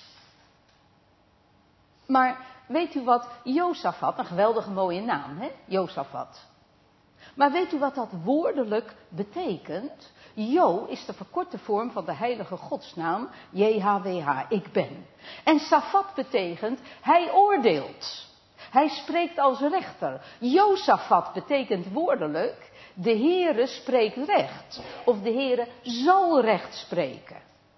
Maar weet u wat Josafat, een geweldige mooie naam, hè? Josafat. Maar weet u wat dat woordelijk betekent? Jo is de verkorte vorm van de heilige godsnaam, J H W H, ik ben. En Safat betekent, hij oordeelt. Hij spreekt als rechter. Josafat betekent woordelijk, de Heere spreekt recht. Of de Heere zal recht spreken.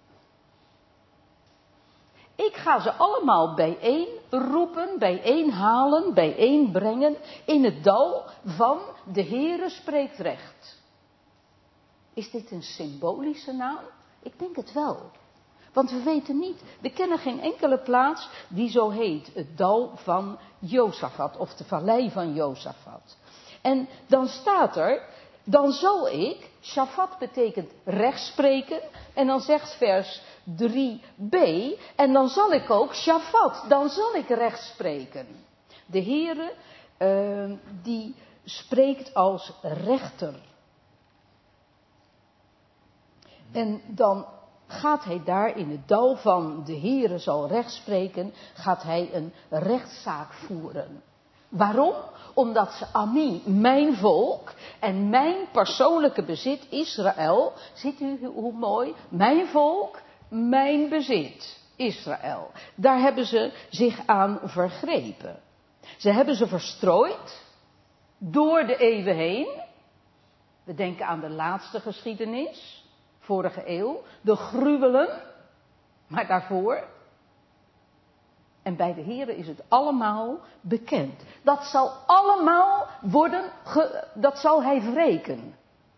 Ik ga ze allemaal bijeen roepen, bijeen halen, bijeen brengen in het dal van de Heere spreekt recht. Is dit een symbolische naam? Ik denk het wel. Want we weten niet, we kennen geen enkele plaats die zo heet, het dal van Josafat of de vallei van Josafat. En dan staat er, dan zal ik, Shafat betekent rechtspreken, en dan zegt vers drie b, en dan zal ik ook, Shafat, dan zal ik rechtspreken. De Heere, uh, die spreekt als rechter. En dan gaat hij daar in het dal van de Heere zal recht spreken, gaat hij een rechtszaak voeren. Waarom? Omdat ze Ami, mijn volk, en mijn persoonlijke bezit Israël, ziet u hoe mooi, mijn volk, mijn bezit Israël. Daar hebben ze zich aan vergrepen. Ze hebben ze verstrooid door de eeuwen heen. We denken aan de laatste geschiedenis. Vorige eeuw, de gruwelen, maar daarvoor. En bij de Heere is het allemaal bekend. Dat zal allemaal worden, ge, dat zal hij wreken.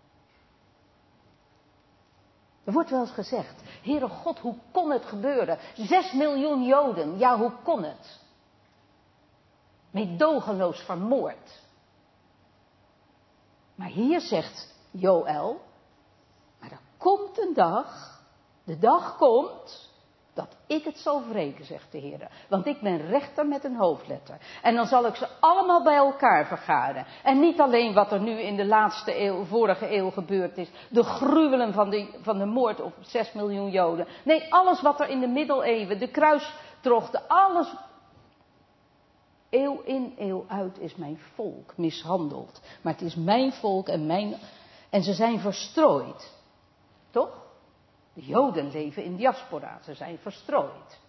Er wordt wel eens gezegd, Heere God, hoe kon het gebeuren? Zes miljoen Joden, ja, hoe kon het? Meedogenloos vermoord. Maar hier zegt Joël, maar er komt een dag, de dag komt, dat ik het zal wreken, zegt de Heer. Want ik ben rechter met een hoofdletter. En dan zal ik ze allemaal bij elkaar vergaren. En niet alleen wat er nu in de laatste eeuw, vorige eeuw gebeurd is. De gruwelen van de, van de moord op zes miljoen Joden. Nee, alles wat er in de middeleeuwen, de kruistrochten, alles. Eeuw in, eeuw uit is mijn volk mishandeld. Maar het is mijn volk en mijn. En ze zijn verstrooid. Toch? De Joden leven in diaspora. Ze zijn verstrooid.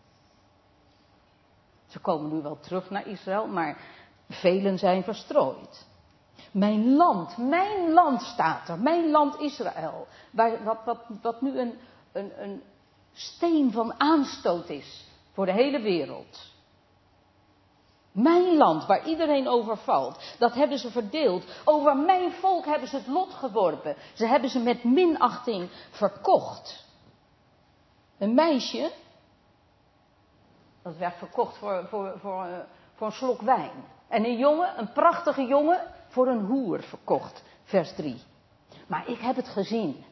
Ze komen nu wel terug naar Israël, maar velen zijn verstrooid. Mijn land, mijn land staat er. Mijn land Israël. Waar, wat, wat, wat nu een, een, een steen van aanstoot is voor de hele wereld. Mijn land, waar iedereen over valt, dat hebben ze verdeeld. Over mijn volk hebben ze het lot geworpen. Ze hebben ze met minachting verkocht. Een meisje, dat werd verkocht voor, voor, voor, voor een slok wijn. En een jongen, een prachtige jongen, voor een hoer verkocht. Vers drie. Maar ik heb het gezien.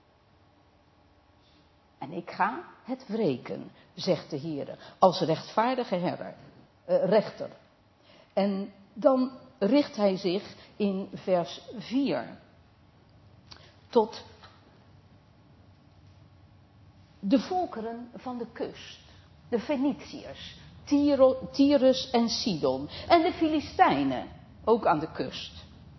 En ik ga het wreken, zegt de Heer, als rechtvaardige herder. Uh, rechter. En dan richt hij zich in vers vier tot de volkeren van de kust, de Feniciërs, Tyro, Tyrus en Sidon en de Filistijnen, ook aan de kust.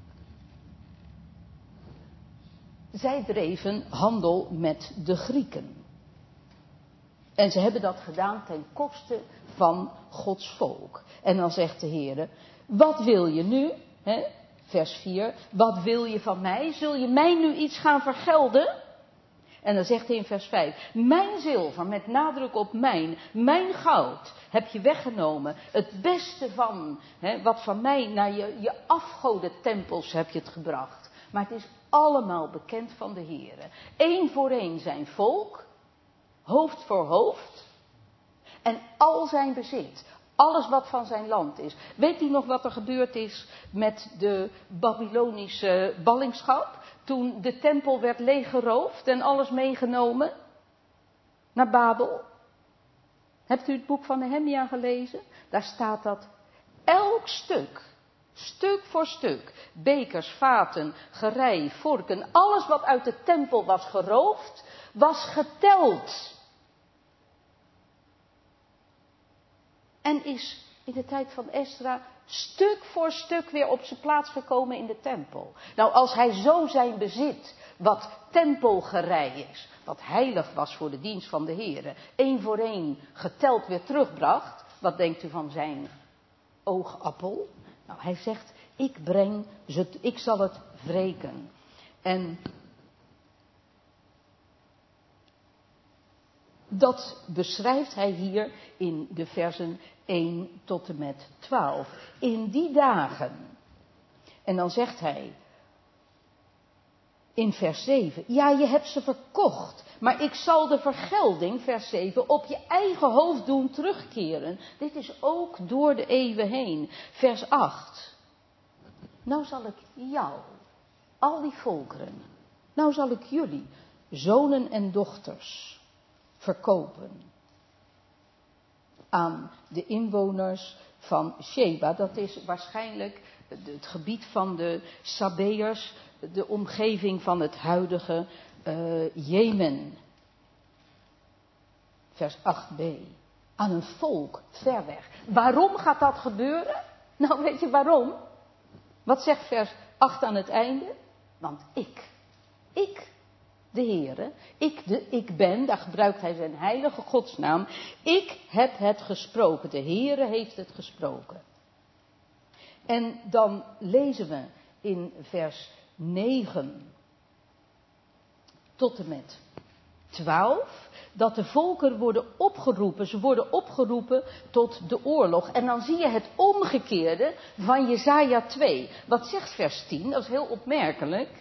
Zij dreven handel met de Grieken. En ze hebben dat gedaan ten koste van Gods volk. En dan zegt de Heer, wat wil je nu? Hè? Vers vier, wat wil je van mij? Zul je mij nu iets gaan vergelden? En dan zegt hij in vers vijf, mijn zilver, met nadruk op mijn, mijn goud heb je weggenomen. Het beste van, hè, wat van mij, naar je, je afgodentempels heb je het gebracht. Maar het is allemaal bekend van de Heer. Eén voor één zijn volk, hoofd voor hoofd. En al zijn bezit, alles wat van zijn land is. Weet u nog wat er gebeurd is met de Babylonische ballingschap? Toen de tempel werd leeggeroofd en alles meegenomen naar Babel. Hebt u het boek van Nehemia gelezen? Daar staat dat elk stuk, stuk voor stuk, bekers, vaten, gerei, vorken, alles wat uit de tempel was geroofd, was geteld. En is in de tijd van Esdra stuk voor stuk weer op zijn plaats gekomen in de tempel. Nou, als hij zo zijn bezit, wat tempelgerei is, wat heilig was voor de dienst van de Heer, één voor één geteld weer terugbracht, wat denkt u van zijn oogappel? Nou, hij zegt, ik breng, ze, ik zal het wreken. En dat beschrijft hij hier in de versen één tot en met twaalf. In die dagen. En dan zegt hij in vers zeven. Ja, je hebt ze verkocht. Maar ik zal de vergelding, vers zeven, op je eigen hoofd doen terugkeren. Dit is ook door de eeuwen heen. Vers acht. Nou zal ik jou, al die volkeren, nou zal ik jullie, zonen en dochters, verkopen aan de inwoners van Sheba. Dat is waarschijnlijk het gebied van de Sabeërs, de omgeving van het huidige uh, Jemen. Vers acht b. Aan een volk ver weg. Waarom gaat dat gebeuren? Nou, weet je waarom? Wat zegt vers acht aan het einde? Want ik, ik, de Heere, ik, de, ik ben, daar gebruikt hij zijn heilige godsnaam, ik heb het gesproken, de Heere heeft het gesproken. En dan lezen we in vers negen tot en met twaalf, dat de volkeren worden opgeroepen, ze worden opgeroepen tot de oorlog. En dan zie je het omgekeerde van Jesaja twee. Wat zegt vers tien? Dat is heel opmerkelijk.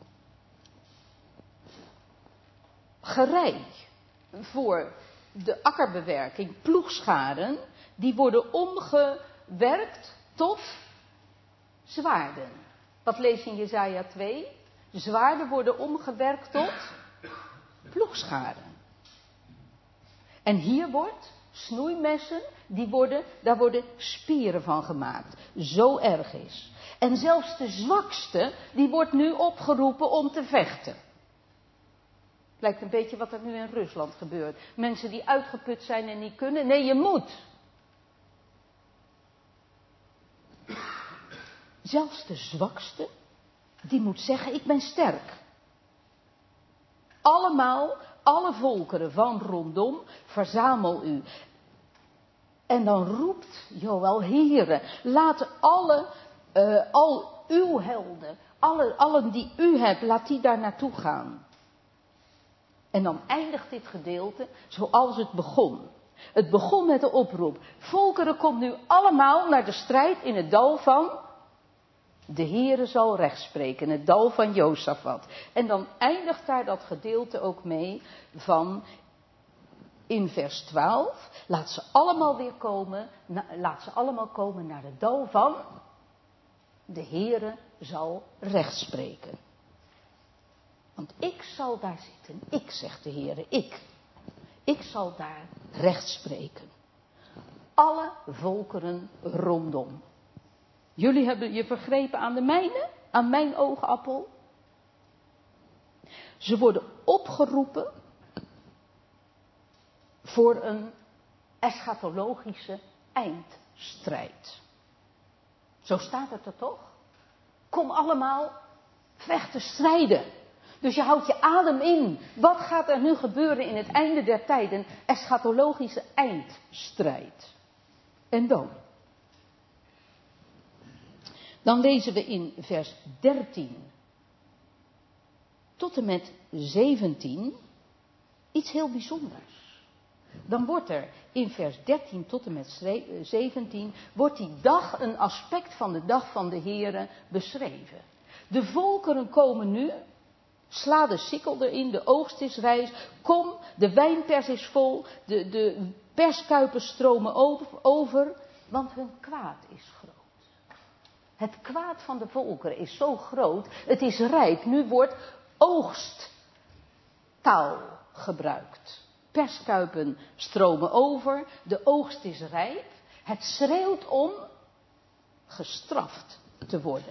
Gerei voor de akkerbewerking, ploegscharen, die worden omgewerkt tot zwaarden. Wat lees je in Jesaja twee? Zwaarden worden omgewerkt tot ploegscharen. En hier wordt snoeimessen, die worden, daar worden spieren van gemaakt. Zo erg is. En zelfs de zwakste, die wordt nu opgeroepen om te vechten. Lijkt een beetje wat er nu in Rusland gebeurt. Mensen die uitgeput zijn en niet kunnen. Nee, je moet. Zelfs de zwakste, die moet zeggen, ik ben sterk. Allemaal, alle volkeren van rondom, verzamel u. En dan roept Joël, Heere, laten alle, uh, al uw helden, alle, allen die u hebt, laat die daar naartoe gaan. En dan eindigt dit gedeelte zoals het begon. Het begon met de oproep. Volkeren, komt nu allemaal naar de strijd in het dal van de Heere zal recht spreken, het dal van Josafat. En dan eindigt daar dat gedeelte ook mee van in vers twaalf. Laat ze allemaal weer komen, na, laat ze allemaal komen naar het dal van de Heere zal recht spreken. Want ik zal daar zitten, ik, zegt de Heere, ik. Ik zal daar recht spreken. Alle volkeren rondom. Jullie hebben je vergrepen aan de mijne, aan mijn oogappel. Ze worden opgeroepen voor een eschatologische eindstrijd. Zo staat het er toch? Kom allemaal vechten, strijden. Dus je houdt je adem in. Wat gaat er nu gebeuren in het einde der tijden? Eschatologische eindstrijd. En dan? Dan lezen we in vers dertien tot en met zeventien iets heel bijzonders. Dan wordt er in vers dertien tot en met zeventien, wordt die dag, een aspect van de dag van de Heere, beschreven. De volkeren komen nu, sla de sikkel erin, de oogst is rijs, kom, de wijnpers is vol, de, de perskuipen stromen over, want hun kwaad is groot. Het kwaad van de volkeren is zo groot, het is rijp. Nu wordt oogsttaal gebruikt. Perskuipen stromen over, de oogst is rijp. Het schreeuwt om gestraft te worden.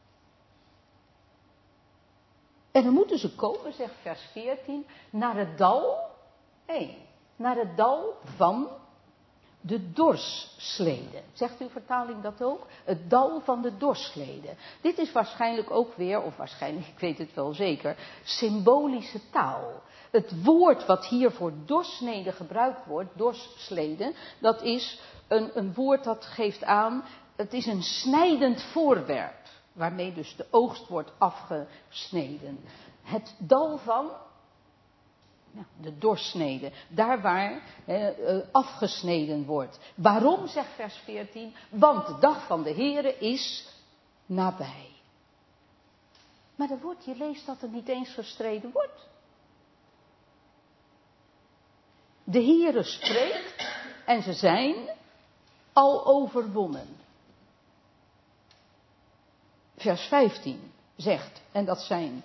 En dan moeten ze komen, zegt vers veertien, naar het dal, hé, naar het dal van de dorsleden. Zegt uw vertaling dat ook? Het dal van de dorsleden. Dit is waarschijnlijk ook weer, of waarschijnlijk, ik weet het wel zeker, symbolische taal. Het woord wat hier voor dorsneden gebruikt wordt, dorsleden, dat is een, een woord dat geeft aan, het is een snijdend voorwerp, waarmee dus de oogst wordt afgesneden. Het dal van ja, de dorsnede, daar waar eh, afgesneden wordt. Waarom, zegt vers veertien? Want de dag van de Heere is nabij. Maar er wordt, je leest dat er niet eens gestreden wordt. De Heere spreekt en ze zijn al overwonnen. Vers vijftien zegt, en dat zijn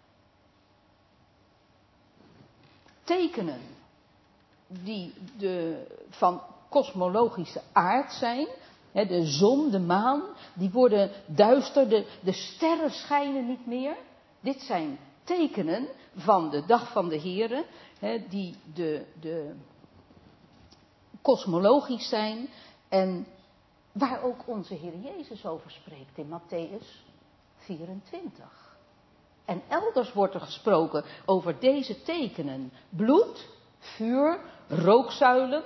tekenen die de, van kosmologische aard zijn. Hè, de zon, de maan, die worden duister, de, de sterren schijnen niet meer. Dit zijn tekenen van de dag van de Heere, hè, die de, de kosmologisch zijn en waar ook onze Heer Jezus over spreekt in Matthäus vierentwintig. En elders wordt er gesproken over deze tekenen. Bloed, vuur, rookzuilen.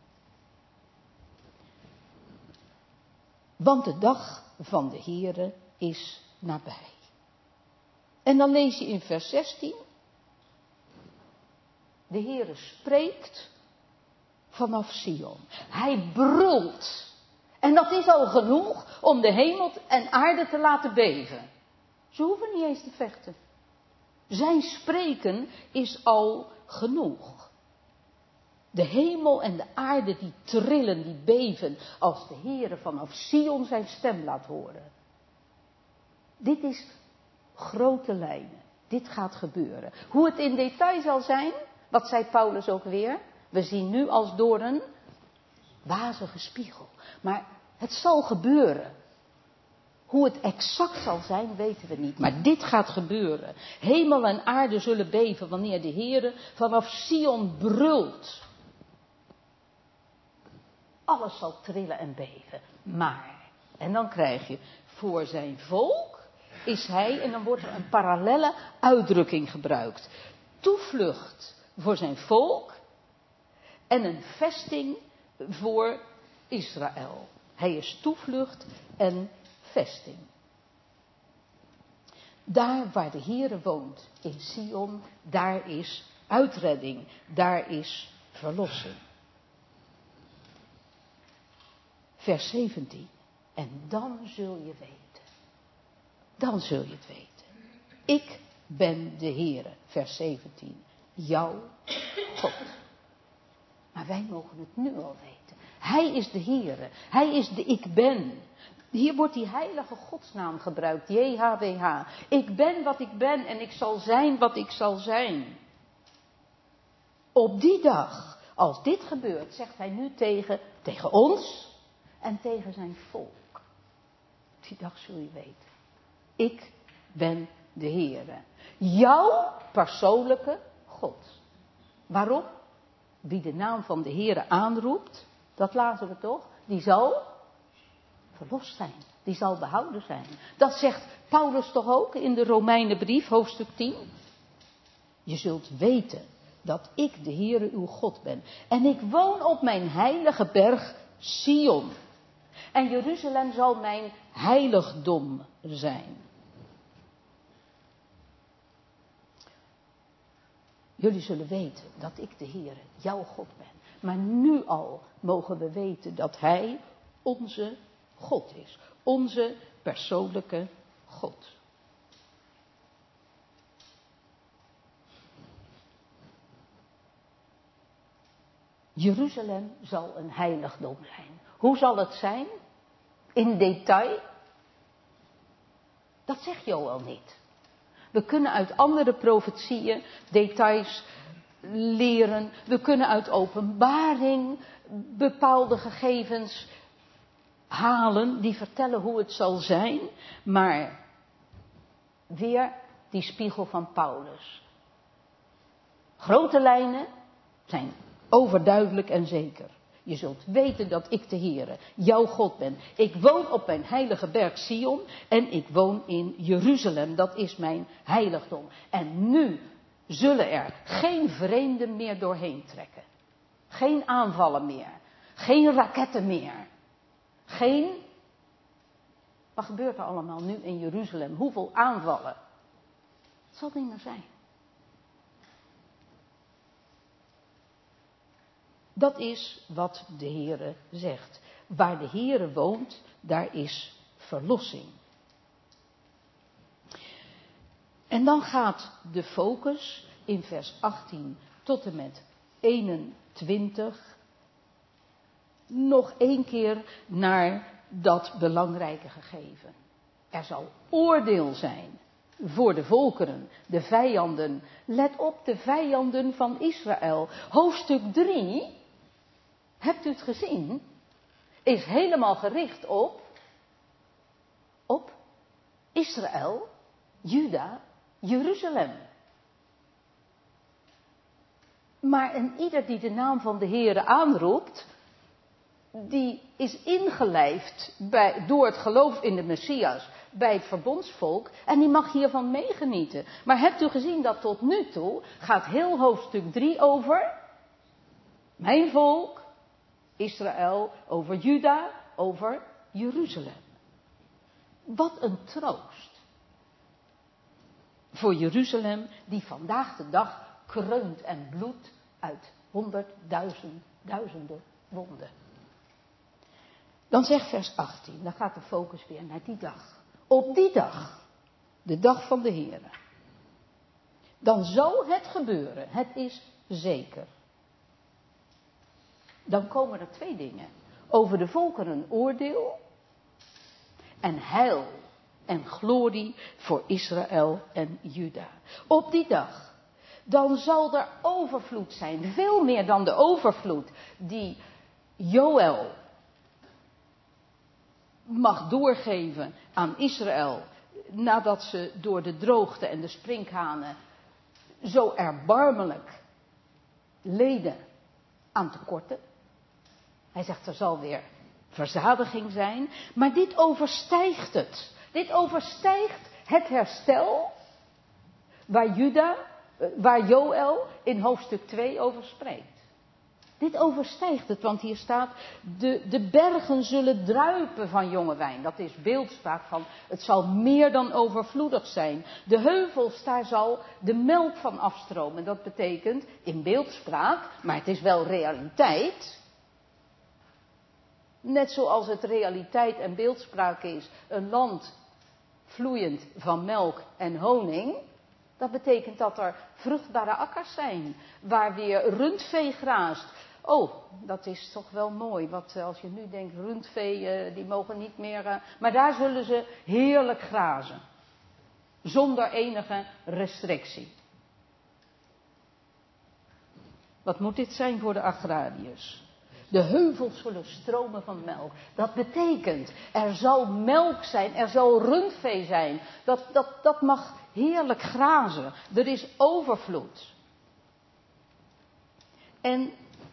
Want de dag van de Heere is nabij. En dan lees je in vers zestien. De Heere spreekt vanaf Sion. Hij brult. En dat is al genoeg om de hemel en aarde te laten beven. Ze hoeven niet eens te vechten. Zijn spreken is al genoeg. De hemel en de aarde die trillen, die beven, als de Heere vanaf Sion zijn stem laat horen. Dit is grote lijnen. Dit gaat gebeuren. Hoe het in detail zal zijn, wat zei Paulus ook weer? We zien nu als door een wazige spiegel. Maar het zal gebeuren. Hoe het exact zal zijn, weten we niet. Maar dit gaat gebeuren. Hemel en aarde zullen beven wanneer de Heere vanaf Sion brult. Alles zal trillen en beven. Maar, en dan krijg je, voor zijn volk is hij, en dan wordt er een parallelle uitdrukking gebruikt. Toevlucht voor zijn volk en een vesting voor Israël. Hij is toevlucht en vesting. Daar waar de Heere woont, in Sion, daar is uitredding, daar is verlossing. Vers zeventien. En dan zul je weten. Dan zul je het weten. Ik ben de Heere, vers zeventien. Jouw God. Maar wij mogen het nu al weten. Hij is de Heere. Hij is de ik ben. Hier wordt die heilige godsnaam gebruikt. J H W H. Ik ben wat ik ben en ik zal zijn wat ik zal zijn. Op die dag, als dit gebeurt, zegt hij nu tegen, tegen ons en tegen zijn volk. Die dag zul je weten. Ik ben de Heere. Jouw persoonlijke God. Waarom? wie de naam van de Heere aanroept, dat laten we toch, die zal verlost zijn. Die zal behouden zijn. Dat zegt Paulus toch ook in de Romeinenbrief, hoofdstuk tien. Je zult weten dat ik de Heere uw God ben. En ik woon op mijn heilige berg Sion. En Jeruzalem zal mijn heiligdom zijn. Jullie zullen weten dat ik de Heere, jouw God ben. Maar nu al mogen we weten dat Hij onze God is. Onze persoonlijke God. Jeruzalem zal een heiligdom zijn. Hoe zal het zijn? In detail? Dat zegt Joël niet. We kunnen uit andere profetieën details leren. We kunnen uit openbaring bepaalde gegevens halen die vertellen hoe het zal zijn. Maar weer die spiegel van Paulus. Grote lijnen zijn overduidelijk en zeker. Je zult weten dat ik de Heere, jouw God ben. Ik woon op mijn heilige berg Sion en ik woon in Jeruzalem. Dat is mijn heiligdom. En nu zullen er geen vreemden meer doorheen trekken. Geen aanvallen meer. Geen raketten meer. Geen... Wat gebeurt er allemaal nu in Jeruzalem? Hoeveel aanvallen? Het zal niet meer zijn. Dat is wat de Heere zegt. Waar de Heere woont, daar is verlossing. En dan gaat de focus in vers achttien tot en met eenentwintig nog één keer naar dat belangrijke gegeven. Er zal oordeel zijn voor de volkeren, de vijanden. Let op, de vijanden van Israël. Hoofdstuk drie, hebt u het gezien, is helemaal gericht op, op Israël, Juda, Jeruzalem. Maar een ieder die de naam van de Heere aanroept, die is ingelijfd bij, door het geloof in de Messias bij het verbondsvolk en die mag hiervan meegenieten. Maar hebt u gezien dat tot nu toe gaat heel hoofdstuk drie over mijn volk, Israël, over Juda, over Jeruzalem. Wat een troost voor Jeruzalem die vandaag de dag kreunt en bloedt uit honderdduizend, duizenden wonden. Dan zegt vers achttien, dan gaat de focus weer naar die dag. Op die dag, de dag van de Heere, dan zal het gebeuren, het is zeker. Dan komen er twee dingen. Over de volkeren oordeel en heil en glorie voor Israël en Juda. Op die dag, dan zal er overvloed zijn, veel meer dan de overvloed die Joël mag doorgeven aan Israël nadat ze door de droogte en de sprinkhanen zo erbarmelijk leden aan tekorten. Hij zegt er zal weer verzadiging zijn, maar dit overstijgt het. Dit overstijgt het herstel waar Juda, waar Joël in hoofdstuk twee over spreekt. Dit overstijgt het, want hier staat, de, de bergen zullen druipen van jonge wijn. Dat is beeldspraak van, het zal meer dan overvloedig zijn. De heuvels, daar zal de melk van afstromen. Dat betekent, in beeldspraak, maar het is wel realiteit. Net zoals het realiteit en beeldspraak is, een land vloeiend van melk en honing. Dat betekent dat er vruchtbare akkers zijn, waar weer rundvee graast. Oh, dat is toch wel mooi, wat als je nu denkt, rundvee, die mogen niet meer, maar daar zullen ze heerlijk grazen. Zonder enige restrictie. Wat moet dit zijn voor de agrariërs? De heuvels zullen stromen van melk. Dat betekent, er zal melk zijn, er zal rundvee zijn. Dat, dat, dat mag heerlijk grazen. Er is overvloed. En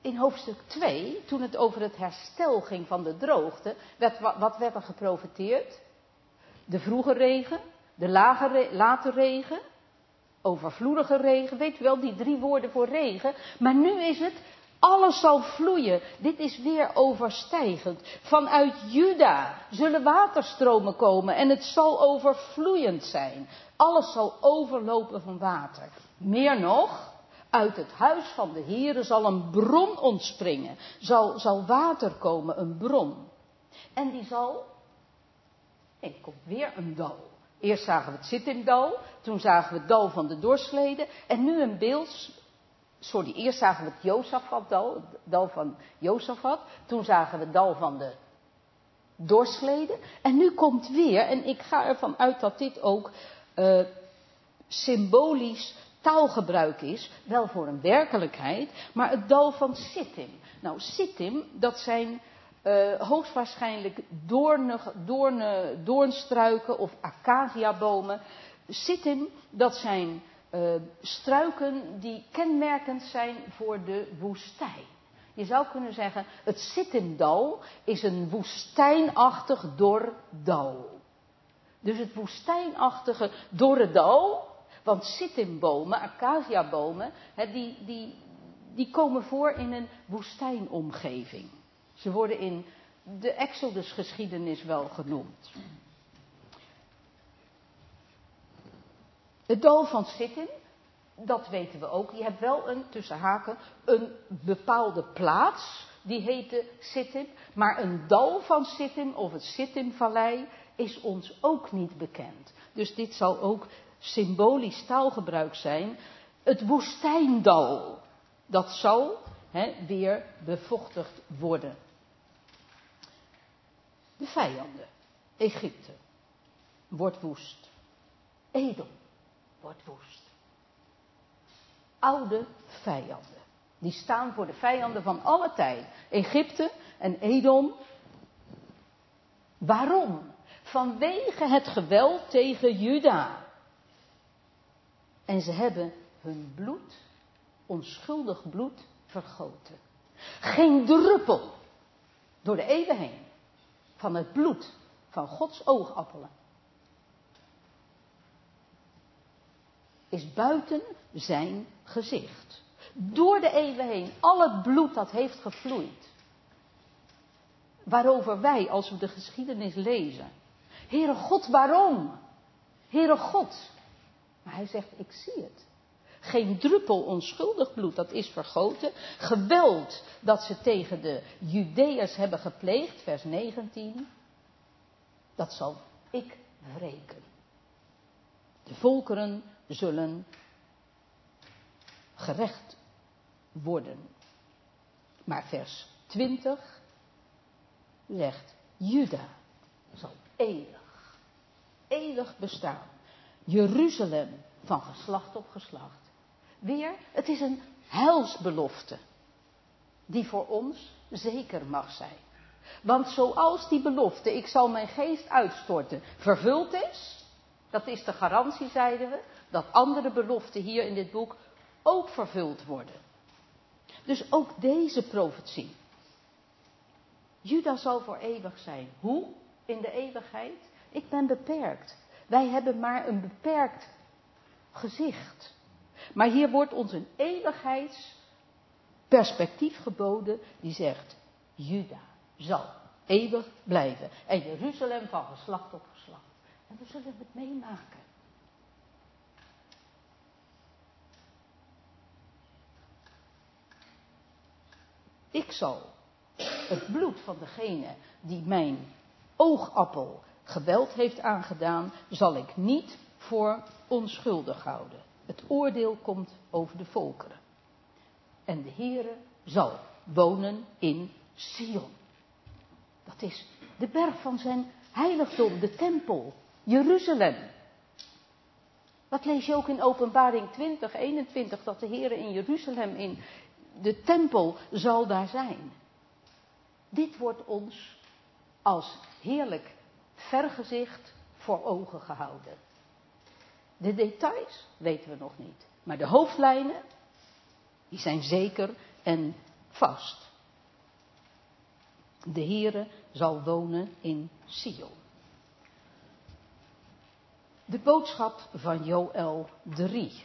in hoofdstuk twee, toen het over het herstel ging van de droogte, werd, wat werd er geprofeteerd? De vroege regen, de lage re, late regen, overvloedige regen, weet u wel, die drie woorden voor regen. Maar nu is het, alles zal vloeien. Dit is weer overstijgend. Vanuit Juda zullen waterstromen komen en het zal overvloeiend zijn. Alles zal overlopen van water. Meer nog, uit het huis van de Heere zal een bron ontspringen. Zal, zal water komen, een bron. En die zal, en er komt weer een dal. Eerst zagen we het Sittimdal, toen zagen we het dal van de Dorsleden. En nu een beeld, sorry, eerst zagen we het Josafatdal, het dal van Josafat. Toen zagen we het dal van de Dorsleden. En nu komt weer, en ik ga ervan uit dat dit ook uh, symbolisch taalgebruik is, wel voor een werkelijkheid, maar het dal van Sittim. Nou, Sittim, dat zijn uh, hoogstwaarschijnlijk doornig, doorne, doornstruiken of acaciabomen. Sittim, dat zijn uh, struiken die kenmerkend zijn voor de woestijn. Je zou kunnen zeggen, het Sittimdal is een woestijnachtig dor dal. Dus het woestijnachtige dorre dal. Want Sittimbomen, acaciabomen, die, die, die komen voor in een woestijnomgeving. Ze worden in de Exodusgeschiedenis wel genoemd. Het dal van Sittim, dat weten we ook. Je hebt wel een, tussen haken, een bepaalde plaats, die heette Sittim. Maar een dal van Sittim of het Sittimvallei is ons ook niet bekend. Dus dit zal ook symbolisch taalgebruik zijn. Het woestijndal, dat zal he, weer bevochtigd worden. De vijanden. Egypte wordt woest. Edom wordt woest. Oude vijanden. Die staan voor de vijanden van alle tijd. Egypte en Edom. Waarom? Vanwege het geweld tegen Juda. En ze hebben hun bloed, onschuldig bloed, vergoten. Geen druppel door de eeuwen heen van het bloed van Gods oogappelen is buiten zijn gezicht. Door de eeuwen heen, al het bloed dat heeft gevloeid. Waarover wij, als we de geschiedenis lezen. Heere God, waarom? Heere God. Maar hij zegt, ik zie het. Geen druppel onschuldig bloed, dat is vergoten. Geweld dat ze tegen de Judeërs hebben gepleegd, vers negentien. Dat zal ik wreken. De volkeren zullen gerecht worden. Maar vers twintig zegt, Juda zal eeuwig, eeuwig bestaan. Jeruzalem van geslacht op geslacht. Weer, het is een heilsbelofte die voor ons zeker mag zijn. Want zoals die belofte, ik zal mijn geest uitstorten, vervuld is, dat is de garantie, zeiden we, dat andere beloften hier in dit boek ook vervuld worden. Dus ook deze profetie. Juda zal voor eeuwig zijn. Hoe? In de eeuwigheid? Ik ben beperkt. Wij hebben maar een beperkt gezicht. Maar hier wordt ons een eeuwigheidsperspectief geboden die zegt, Juda zal eeuwig blijven. En Jeruzalem van geslacht op geslacht. En we zullen het meemaken. Ik zal het bloed van degene die mijn oogappel geweld heeft aangedaan, zal ik niet voor onschuldig houden. Het oordeel komt over de volkeren. En de Heere zal wonen in Sion. Dat is de berg van zijn heiligdom, de tempel, Jeruzalem. Wat lees je ook in Openbaring twintig, eenentwintig, dat de Heere in Jeruzalem, in de tempel, zal daar zijn. Dit wordt ons als heerlijk vergezicht voor ogen gehouden. De details weten we nog niet. Maar de hoofdlijnen, die zijn zeker en vast. De Heere zal wonen in Sion. De boodschap van Joël drie.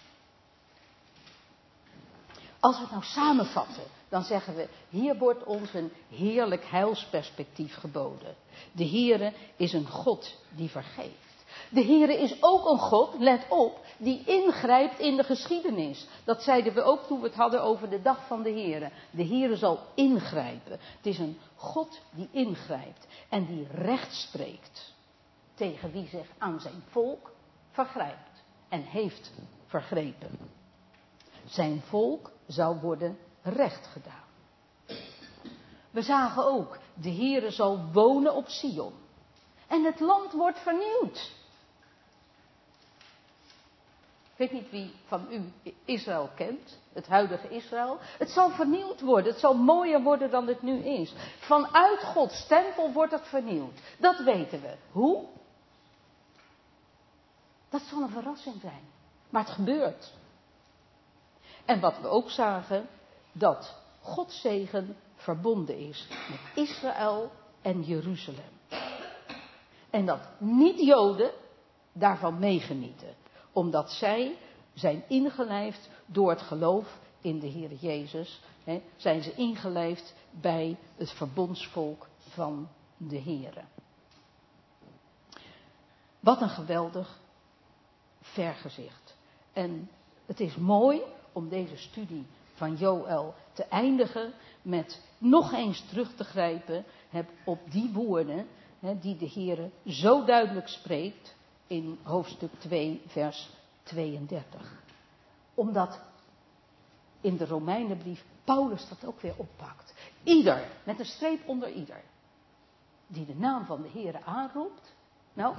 Als we het nou samenvatten, dan zeggen we, hier wordt ons een heerlijk heilsperspectief geboden. De Heere is een God die vergeeft. De Heere is ook een God, let op, die ingrijpt in de geschiedenis. Dat zeiden we ook toen we het hadden over de dag van de Heere. De Heere zal ingrijpen. Het is een God die ingrijpt en die recht spreekt tegen wie zich aan zijn volk vergrijpt en heeft vergrepen. Zijn volk zou worden recht gedaan. We zagen ook, de Heere zal wonen op Sion. En het land wordt vernieuwd. Ik weet niet wie van u Israël kent, het huidige Israël. Het zal vernieuwd worden, het zal mooier worden dan het nu is. Vanuit Gods tempel wordt het vernieuwd. Dat weten we. Hoe? Dat zal een verrassing zijn. Maar het gebeurt. En wat we ook zagen, dat Gods zegen verbonden is met Israël en Jeruzalem. En dat niet-Joden daarvan meegenieten. Omdat zij zijn ingelijfd door het geloof in de Heer Jezus. Hè, zijn ze ingelijfd bij het verbondsvolk van de Heere. Wat een geweldig vergezicht. En het is mooi om deze studie van Joël te eindigen met nog eens terug te grijpen op die woorden hè, die de Heere zo duidelijk spreekt in hoofdstuk twee, vers tweeëndertig. Omdat in de Romeinenbrief Paulus dat ook weer oppakt. Ieder, met een streep onder ieder, die de naam van de Heere aanroept, nou,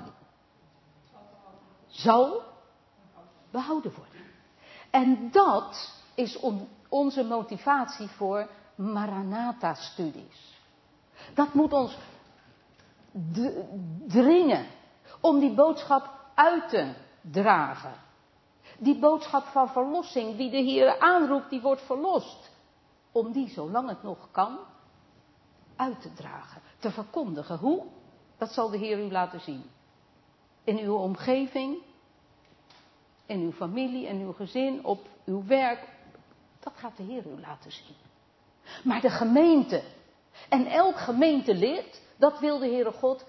zal behouden worden. En dat is on, onze motivatie voor Maranatha-studies. Dat moet ons d- dringen om die boodschap uit te dragen. Die boodschap van verlossing, die de Heer aanroept, die wordt verlost. Om die, zolang het nog kan, uit te dragen, te verkondigen. Hoe? Dat zal de Heer u laten zien. In uw omgeving, in uw familie, in uw gezin, op uw werk. Dat gaat de Heer u laten zien. Maar de gemeente en elk gemeentelid, dat wil de Heere God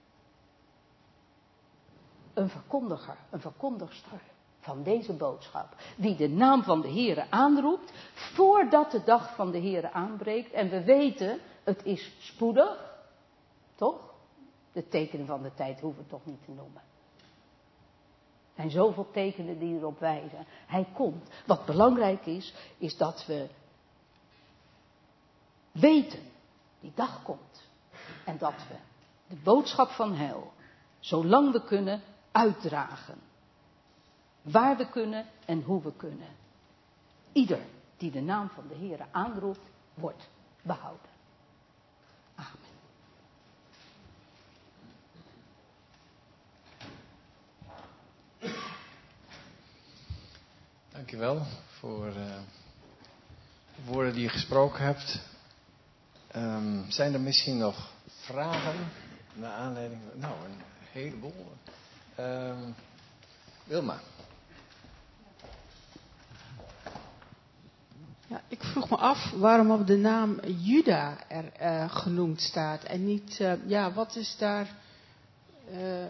een verkondiger, een verkondigster van deze boodschap. Die de naam van de Heere aanroept, voordat de dag van de Heere aanbreekt. En we weten, het is spoedig, toch? De tekenen van de tijd hoeven we toch niet te noemen. Er zijn zoveel tekenen die erop wijzen. Hij komt. Wat belangrijk is, is dat we weten, die dag komt. En dat we de boodschap van heil, zolang we kunnen, uitdragen. Waar we kunnen en hoe we kunnen. Ieder die de naam van de Heere aanroept, wordt behouden. Amen. Dankjewel voor uh, de woorden die je gesproken hebt. Um, zijn er misschien nog vragen naar aanleiding? Nou, een heleboel. Um, Wilma. Ja, ik vroeg me af waarom op de naam Juda er uh, genoemd staat en niet, uh, ja, wat is daar... Uh...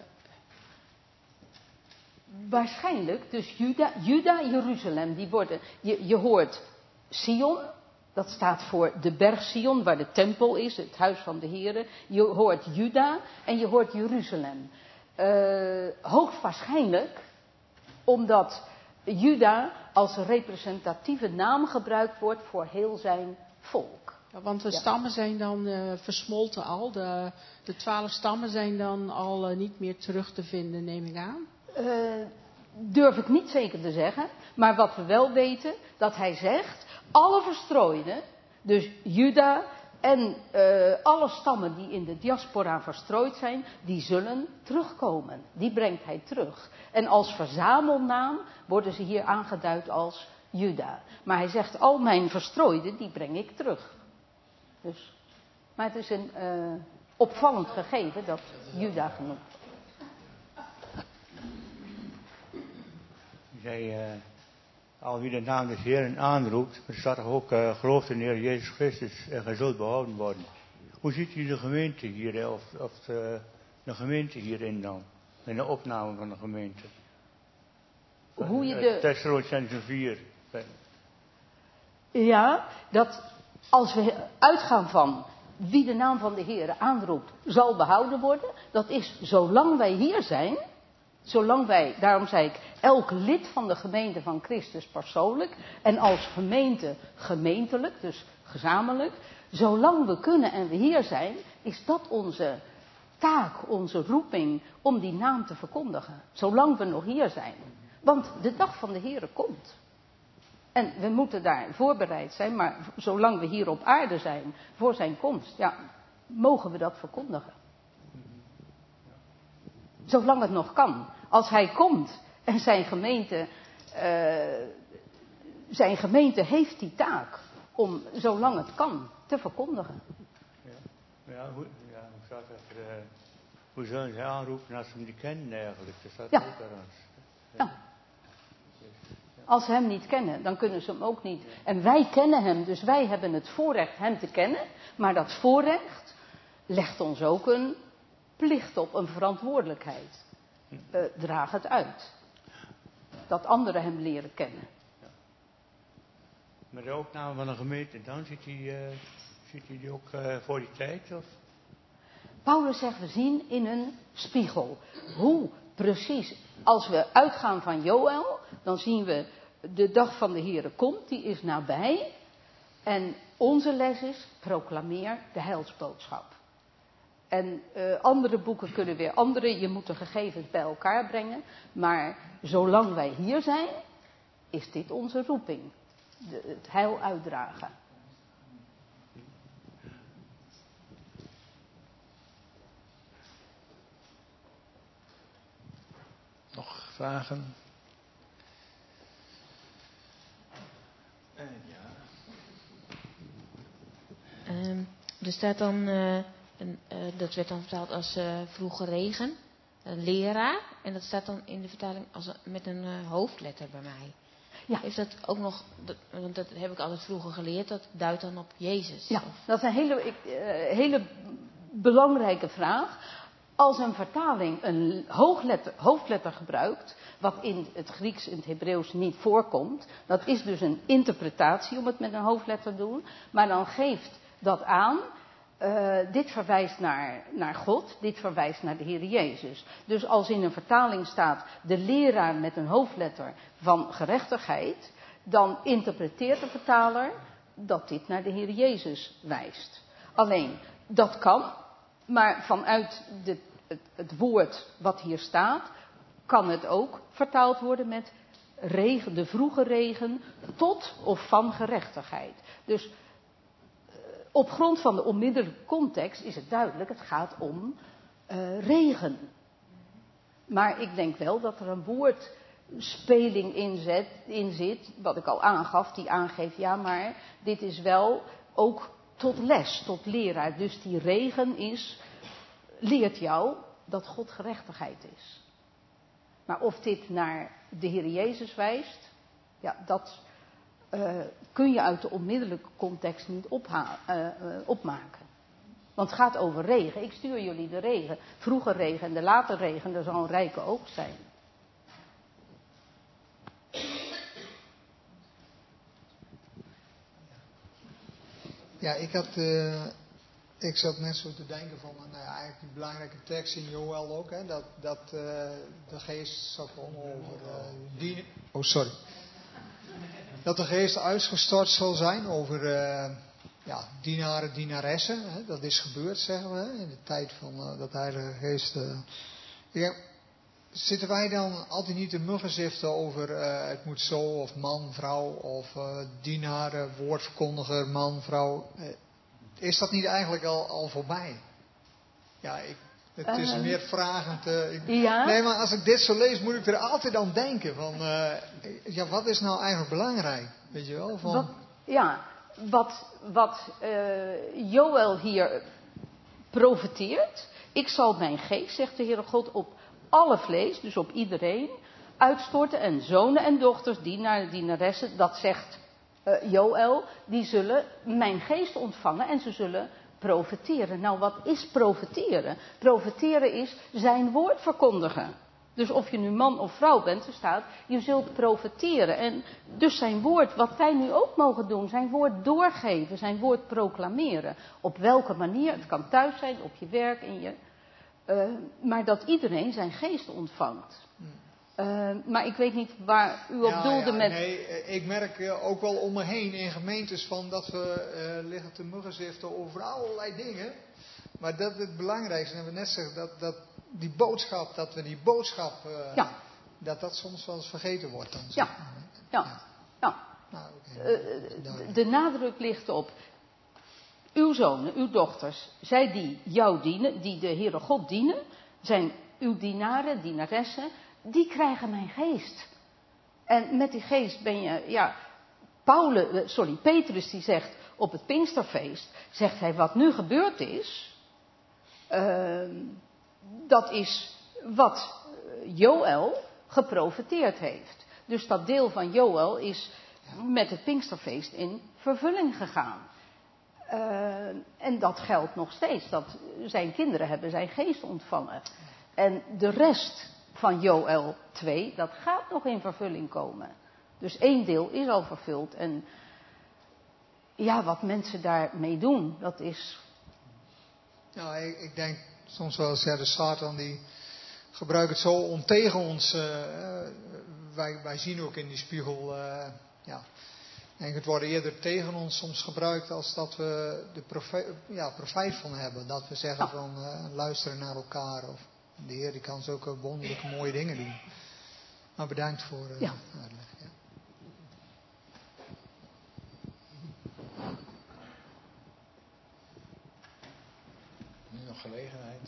Waarschijnlijk, dus Juda, Juda, Jeruzalem, die worden, je, je hoort Sion, dat staat voor de berg Sion, waar de tempel is, het huis van de Heere. Je hoort Juda en je hoort Jeruzalem. Uh, hoogstwaarschijnlijk, omdat Juda als representatieve naam gebruikt wordt voor heel zijn volk. Ja, want de ja. stammen zijn dan uh, versmolten al, de, de twaalf stammen zijn dan al uh, niet meer terug te vinden, neem ik aan. Uh, durf ik niet zeker te zeggen, maar wat we wel weten, dat hij zegt, alle verstrooiden, dus Juda en uh, alle stammen die in de diaspora verstrooid zijn, die zullen terugkomen. Die brengt hij terug. En als verzamelnaam worden ze hier aangeduid als Juda. Maar hij zegt, al mijn verstrooiden, die breng ik terug. Dus, maar het is een uh, opvallend gegeven dat Juda genoemd wordt. Zij, uh, al wie de naam des Heeren aanroept, er staat toch ook, uh, gelooft in de Heer Jezus Christus en gij zult behouden worden. Hoe ziet u de gemeente hier, of, of de, de gemeente hierin dan? In de opname van de gemeente. Hoe je de... Thessalonicenzen vier. Ja, dat als we uitgaan van wie de naam van de Heer aanroept, zal behouden worden. Dat is zolang wij hier zijn, zolang wij, daarom zei ik, elk lid van de gemeente van Christus persoonlijk en als gemeente gemeentelijk, dus gezamenlijk. Zolang we kunnen en we hier zijn, is dat onze taak, onze roeping om die naam te verkondigen. Zolang we nog hier zijn. Want de dag van de Heere komt. En we moeten daar voorbereid zijn, maar zolang we hier op aarde zijn, voor zijn komst, ja, mogen we dat verkondigen. Zolang het nog kan. Als hij komt en zijn gemeente, uh, zijn gemeente heeft die taak om, zolang het kan, te verkondigen. Ja, ja, hoe, ja hoe staat dat? Uh, hoe zullen ze aanroepen als ze hem niet kennen eigenlijk? Dat staat ja. ook aan ons. Ja. Ja. Als ze hem niet kennen, dan kunnen ze hem ook niet. En wij kennen hem, dus wij hebben het voorrecht hem te kennen. Maar dat voorrecht legt ons ook een plicht op, een verantwoordelijkheid. Uh, draag het uit. Dat anderen hem leren kennen. Ja. Maar de opname van een gemeente, dan ziet hij, uh, ziet hij die ook uh, voor die tijd? Of? Paulus zegt, we zien in een spiegel. Hoe precies, als we uitgaan van Joël, dan zien we de dag van de Heere komt, die is nabij. En onze les is, proclameer de heilsboodschap. En uh, andere boeken kunnen weer andere, je moet de gegevens bij elkaar brengen. Maar zolang wij hier zijn, is dit onze roeping. De, het heil uitdragen. Nog vragen? Uh, ja. Um, er staat dan, uh, een, uh, dat werd dan vertaald als uh, vroege regen, een leraar. En dat staat dan in de vertaling als een, met een uh, hoofdletter bij mij. Ja. Heeft dat ook nog, dat, want dat heb ik altijd vroeger geleerd, dat duidt dan op Jezus? Ja, of? dat is een hele, ik, uh, hele belangrijke vraag. Als een vertaling een hoofdletter, hoofdletter gebruikt, wat in het Grieks en het Hebreeuws niet voorkomt, dat is dus een interpretatie om het met een hoofdletter te doen, maar dan geeft dat aan, uh, dit verwijst naar, naar God, dit verwijst naar de Heer Jezus. Dus als in een vertaling staat de leraar met een hoofdletter van gerechtigheid, dan interpreteert de vertaler dat dit naar de Heer Jezus wijst. Alleen, dat kan, maar vanuit de Het, het woord wat hier staat, kan het ook vertaald worden met regen, de vroege regen tot of van gerechtigheid. Dus uh, op grond van de onmiddellijke context is het duidelijk, het gaat om uh, regen. Maar ik denk wel dat er een woordspeling in, zet, in zit, wat ik al aangaf, die aangeeft, ja maar dit is wel ook tot les, tot leraar. Dus die regen is... leert jou dat God gerechtigheid is. Maar of dit naar de Heer Jezus wijst, ja, dat uh, kun je uit de onmiddellijke context niet opha- uh, uh, opmaken. Want het gaat over regen. Ik stuur jullie de regen. Vroege regen en de late regen, er zal een rijke oogst zijn. Ja, ik had... Uh... Ik zat net zo te denken van, nou ja, eigenlijk die belangrijke tekst in Joël ook, hè, dat, dat uh, de geest zal komen over uh, die, oh sorry, dat de geest uitgestort zal zijn over uh, ja, dienaren, dienaressen, hè, dat is gebeurd, zeggen we, hè, in de tijd van uh, dat Heilige Geest. Uh, ja, zitten wij dan altijd niet te muggenziften over uh, het moet zo of man, vrouw of uh, dienaren, woordverkondiger, man, vrouw. Uh, Is dat niet eigenlijk al, al voorbij? Ja, ik Het is Uh, meer vragend. Uh, ik, ja? Nee, maar als ik dit zo lees, moet ik er altijd aan denken. Van, uh, ja, wat is nou eigenlijk belangrijk? Weet je wel? Van... Wat, ja, wat, wat uh, Joël hier profeteert. Ik zal mijn geest, zegt de Heere God, op alle vlees, dus op iedereen, uitstorten. En zonen en dochters, dienaren, dienaressen, dat zegt uh, Joël, die zullen mijn geest ontvangen en ze zullen profeteren. Nou, wat is profeteren? Profeteren is zijn woord verkondigen. Dus of je nu man of vrouw bent, er staat, je zult profeteren. En dus zijn woord, wat wij nu ook mogen doen, zijn woord doorgeven, zijn woord proclameren. Op welke manier? Het kan thuis zijn, op je werk, in je... Uh, maar dat iedereen zijn geest ontvangt. Uh, maar ik weet niet waar u op ja, doelde ja, met... Nee, ik merk uh, ook wel om me heen in gemeentes van dat we uh, liggen te muggenziften over allerlei dingen. Maar dat het belangrijkste, en we net zeggen, dat, dat die boodschap, dat we die boodschap, uh, ja. dat dat soms wel eens vergeten wordt. Dan, ja. ja, ja, ja. Nou, okay. uh, de, de nadruk ligt op uw zonen, uw dochters, zij die jou dienen, die de Heere God dienen, zijn uw dienaren, dienaressen, die krijgen mijn geest. En met die geest ben je, ja, Paulus, sorry, Petrus die zegt op het Pinksterfeest, zegt hij wat nu gebeurd is, uh, dat is wat Joël geprofeteerd heeft. Dus dat deel van Joël is met het Pinksterfeest in vervulling gegaan. Uh, en dat geldt nog steeds, dat zijn kinderen hebben zijn geest ontvangen. En de rest van Joël twee, dat gaat nog in vervulling komen. Dus één deel is al vervuld. En ja, wat mensen daarmee doen, dat is... Nou, ik, ik denk soms wel eens, ja, de Satan die gebruikt het zo om tegen ons... Uh, wij, wij zien ook in die spiegel... Uh, ja, ik denk het wordt eerder tegen ons soms gebruikt als dat we de profijt, ja, profijt van hebben. Dat we zeggen ja. van uh, luisteren naar elkaar. Of de Heer die kan zulke wonderlijke mooie dingen doen. Maar bedankt voor uh, ja. uitleg. Ja. Nu nog gelegenheid.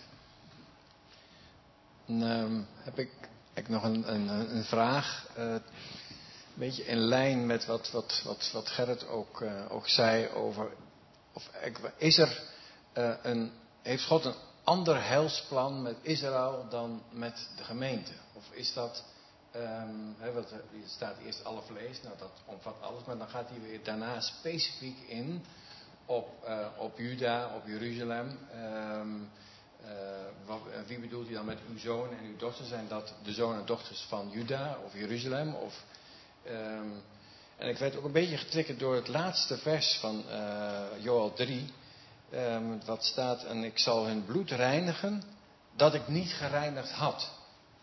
Dan um, heb ik, ik nog een, een, een vraag. Uh, een beetje in lijn met wat, wat, wat, wat Gerrit ook, uh, ook zei over... Of, is er uh, een, heeft God een ander heilsplan met Israël dan met de gemeente? Of is dat... Um, he, wat, er staat eerst alle vlees, nou dat omvat alles. Maar dan gaat hij weer daarna specifiek in op, uh, op Juda, op Jeruzalem. Um, uh, wat, wie bedoelt hij dan met uw zonen en uw dochters? Zijn dat de zonen en dochters van Juda of Jeruzalem? Of... Um, en ik werd ook een beetje getriggerd door het laatste vers van uh, Joël drie. Um, wat staat, en ik zal hun bloed reinigen, dat ik niet gereinigd had.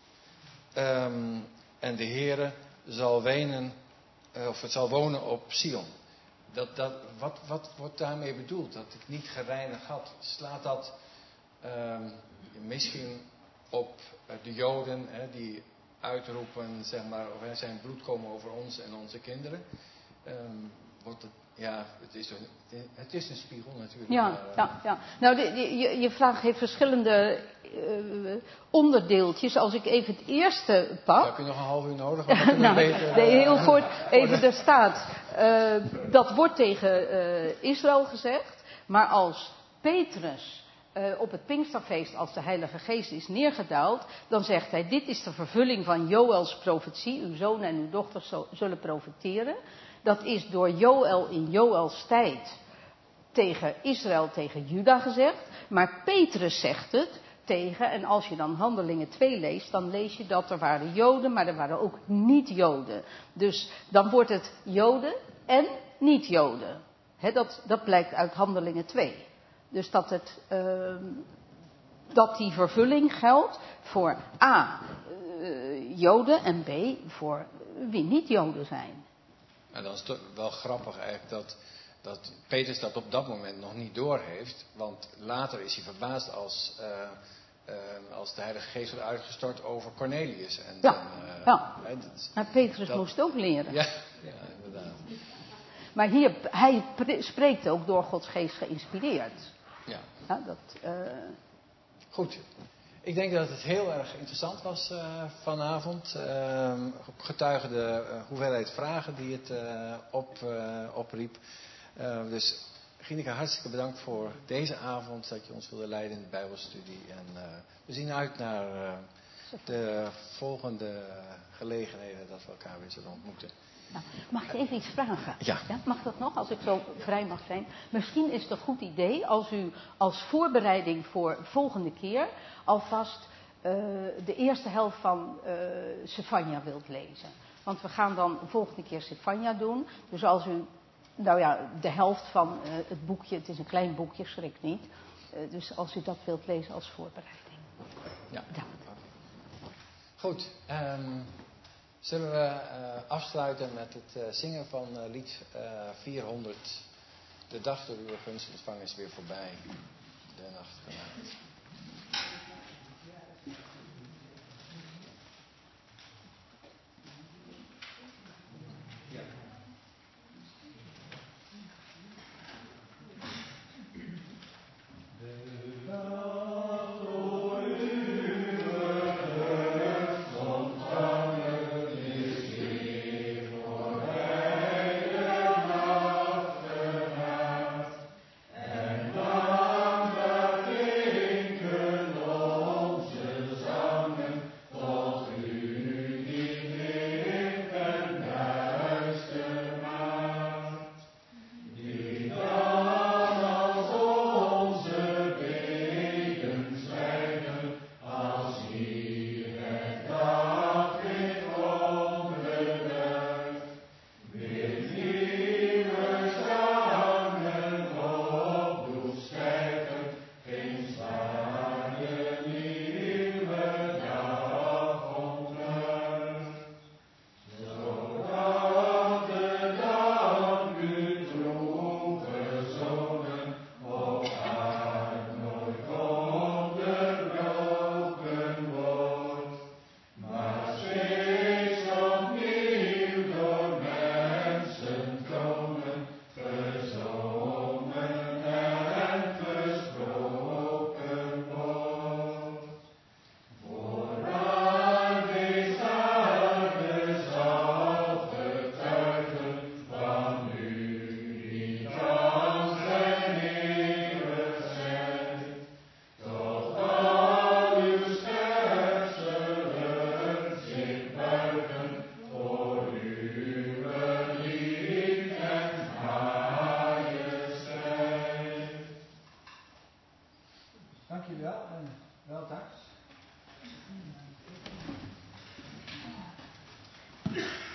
Um, en de Heere zal wenen, uh, of het zal wonen op Sion. Dat, dat, wat, wat wordt daarmee bedoeld? Dat ik niet gereinigd had. Slaat dat um, misschien op uh, de Joden, hè, die... uitroepen, zeg maar, of er zijn bloed komen over ons en onze kinderen. Um, wordt het, ja, het is, een, het is een spiegel natuurlijk. Ja, maar, uh, ja, ja. Nou, de, de, je, je vraag heeft verschillende uh, onderdeeltjes. Als ik even het eerste pak. Heb je nog een half uur nodig? Want nou, beter, nee, heel uh, kort. Even, er staat, uh, dat wordt tegen uh, Israël gezegd, maar als Petrus... Uh, op het Pinksterfeest, als de Heilige Geest is neergedaald, dan zegt hij, dit is de vervulling van Joëls profetie, uw zonen en uw dochters zo, zullen profeteren. Dat is door Joël in Joëls tijd tegen Israël, tegen Juda gezegd, maar Petrus zegt het tegen, en als je dan Handelingen twee leest, dan lees je dat er waren Joden, maar er waren ook niet-Joden. Dus dan wordt het Joden en niet-Joden. He, dat, dat blijkt uit Handelingen twee. Dus dat, het, uh, dat die vervulling geldt voor A, uh, Joden en B, voor wie niet Joden zijn. En dan is het wel grappig eigenlijk dat, dat Petrus dat op dat moment nog niet doorheeft. Want later is hij verbaasd als, uh, uh, als de Heilige Geest wordt uitgestort over Cornelius. En ja, dan, uh, ja. Hè, dat, maar Petrus dat, moest ook leren. Ja, ja inderdaad. Maar hier, hij pre- spreekt ook door Gods Geest geïnspireerd. Ja. Ja, dat, uh... Goed. Ik denk dat het heel erg interessant was uh, vanavond. Uh, getuige de uh, hoeveelheid vragen die het uh, op, uh, opriep. Uh, dus Gineke, hartstikke bedankt voor deze avond. Dat je ons wilde leiden in de Bijbelstudie. En uh, we zien uit naar uh, de volgende gelegenheden dat we elkaar weer zullen ontmoeten. Nou, mag ik even iets vragen? Ja. Ja. Mag dat nog, als ik zo vrij mag zijn? Misschien is het een goed idee als u als voorbereiding voor volgende keer alvast uh, de eerste helft van uh, Sefanja wilt lezen. Want we gaan dan de volgende keer Sefanja doen. Dus als u, nou ja, de helft van uh, het boekje, het is een klein boekje, schrik niet. Uh, dus als u dat wilt lezen als voorbereiding. Ja. Dank. Goed. Um... Zullen we uh, afsluiten met het uh, zingen van uh, lied uh, vierhonderd. De dag door uw gunst ontvangen is weer voorbij. De nacht genaaid.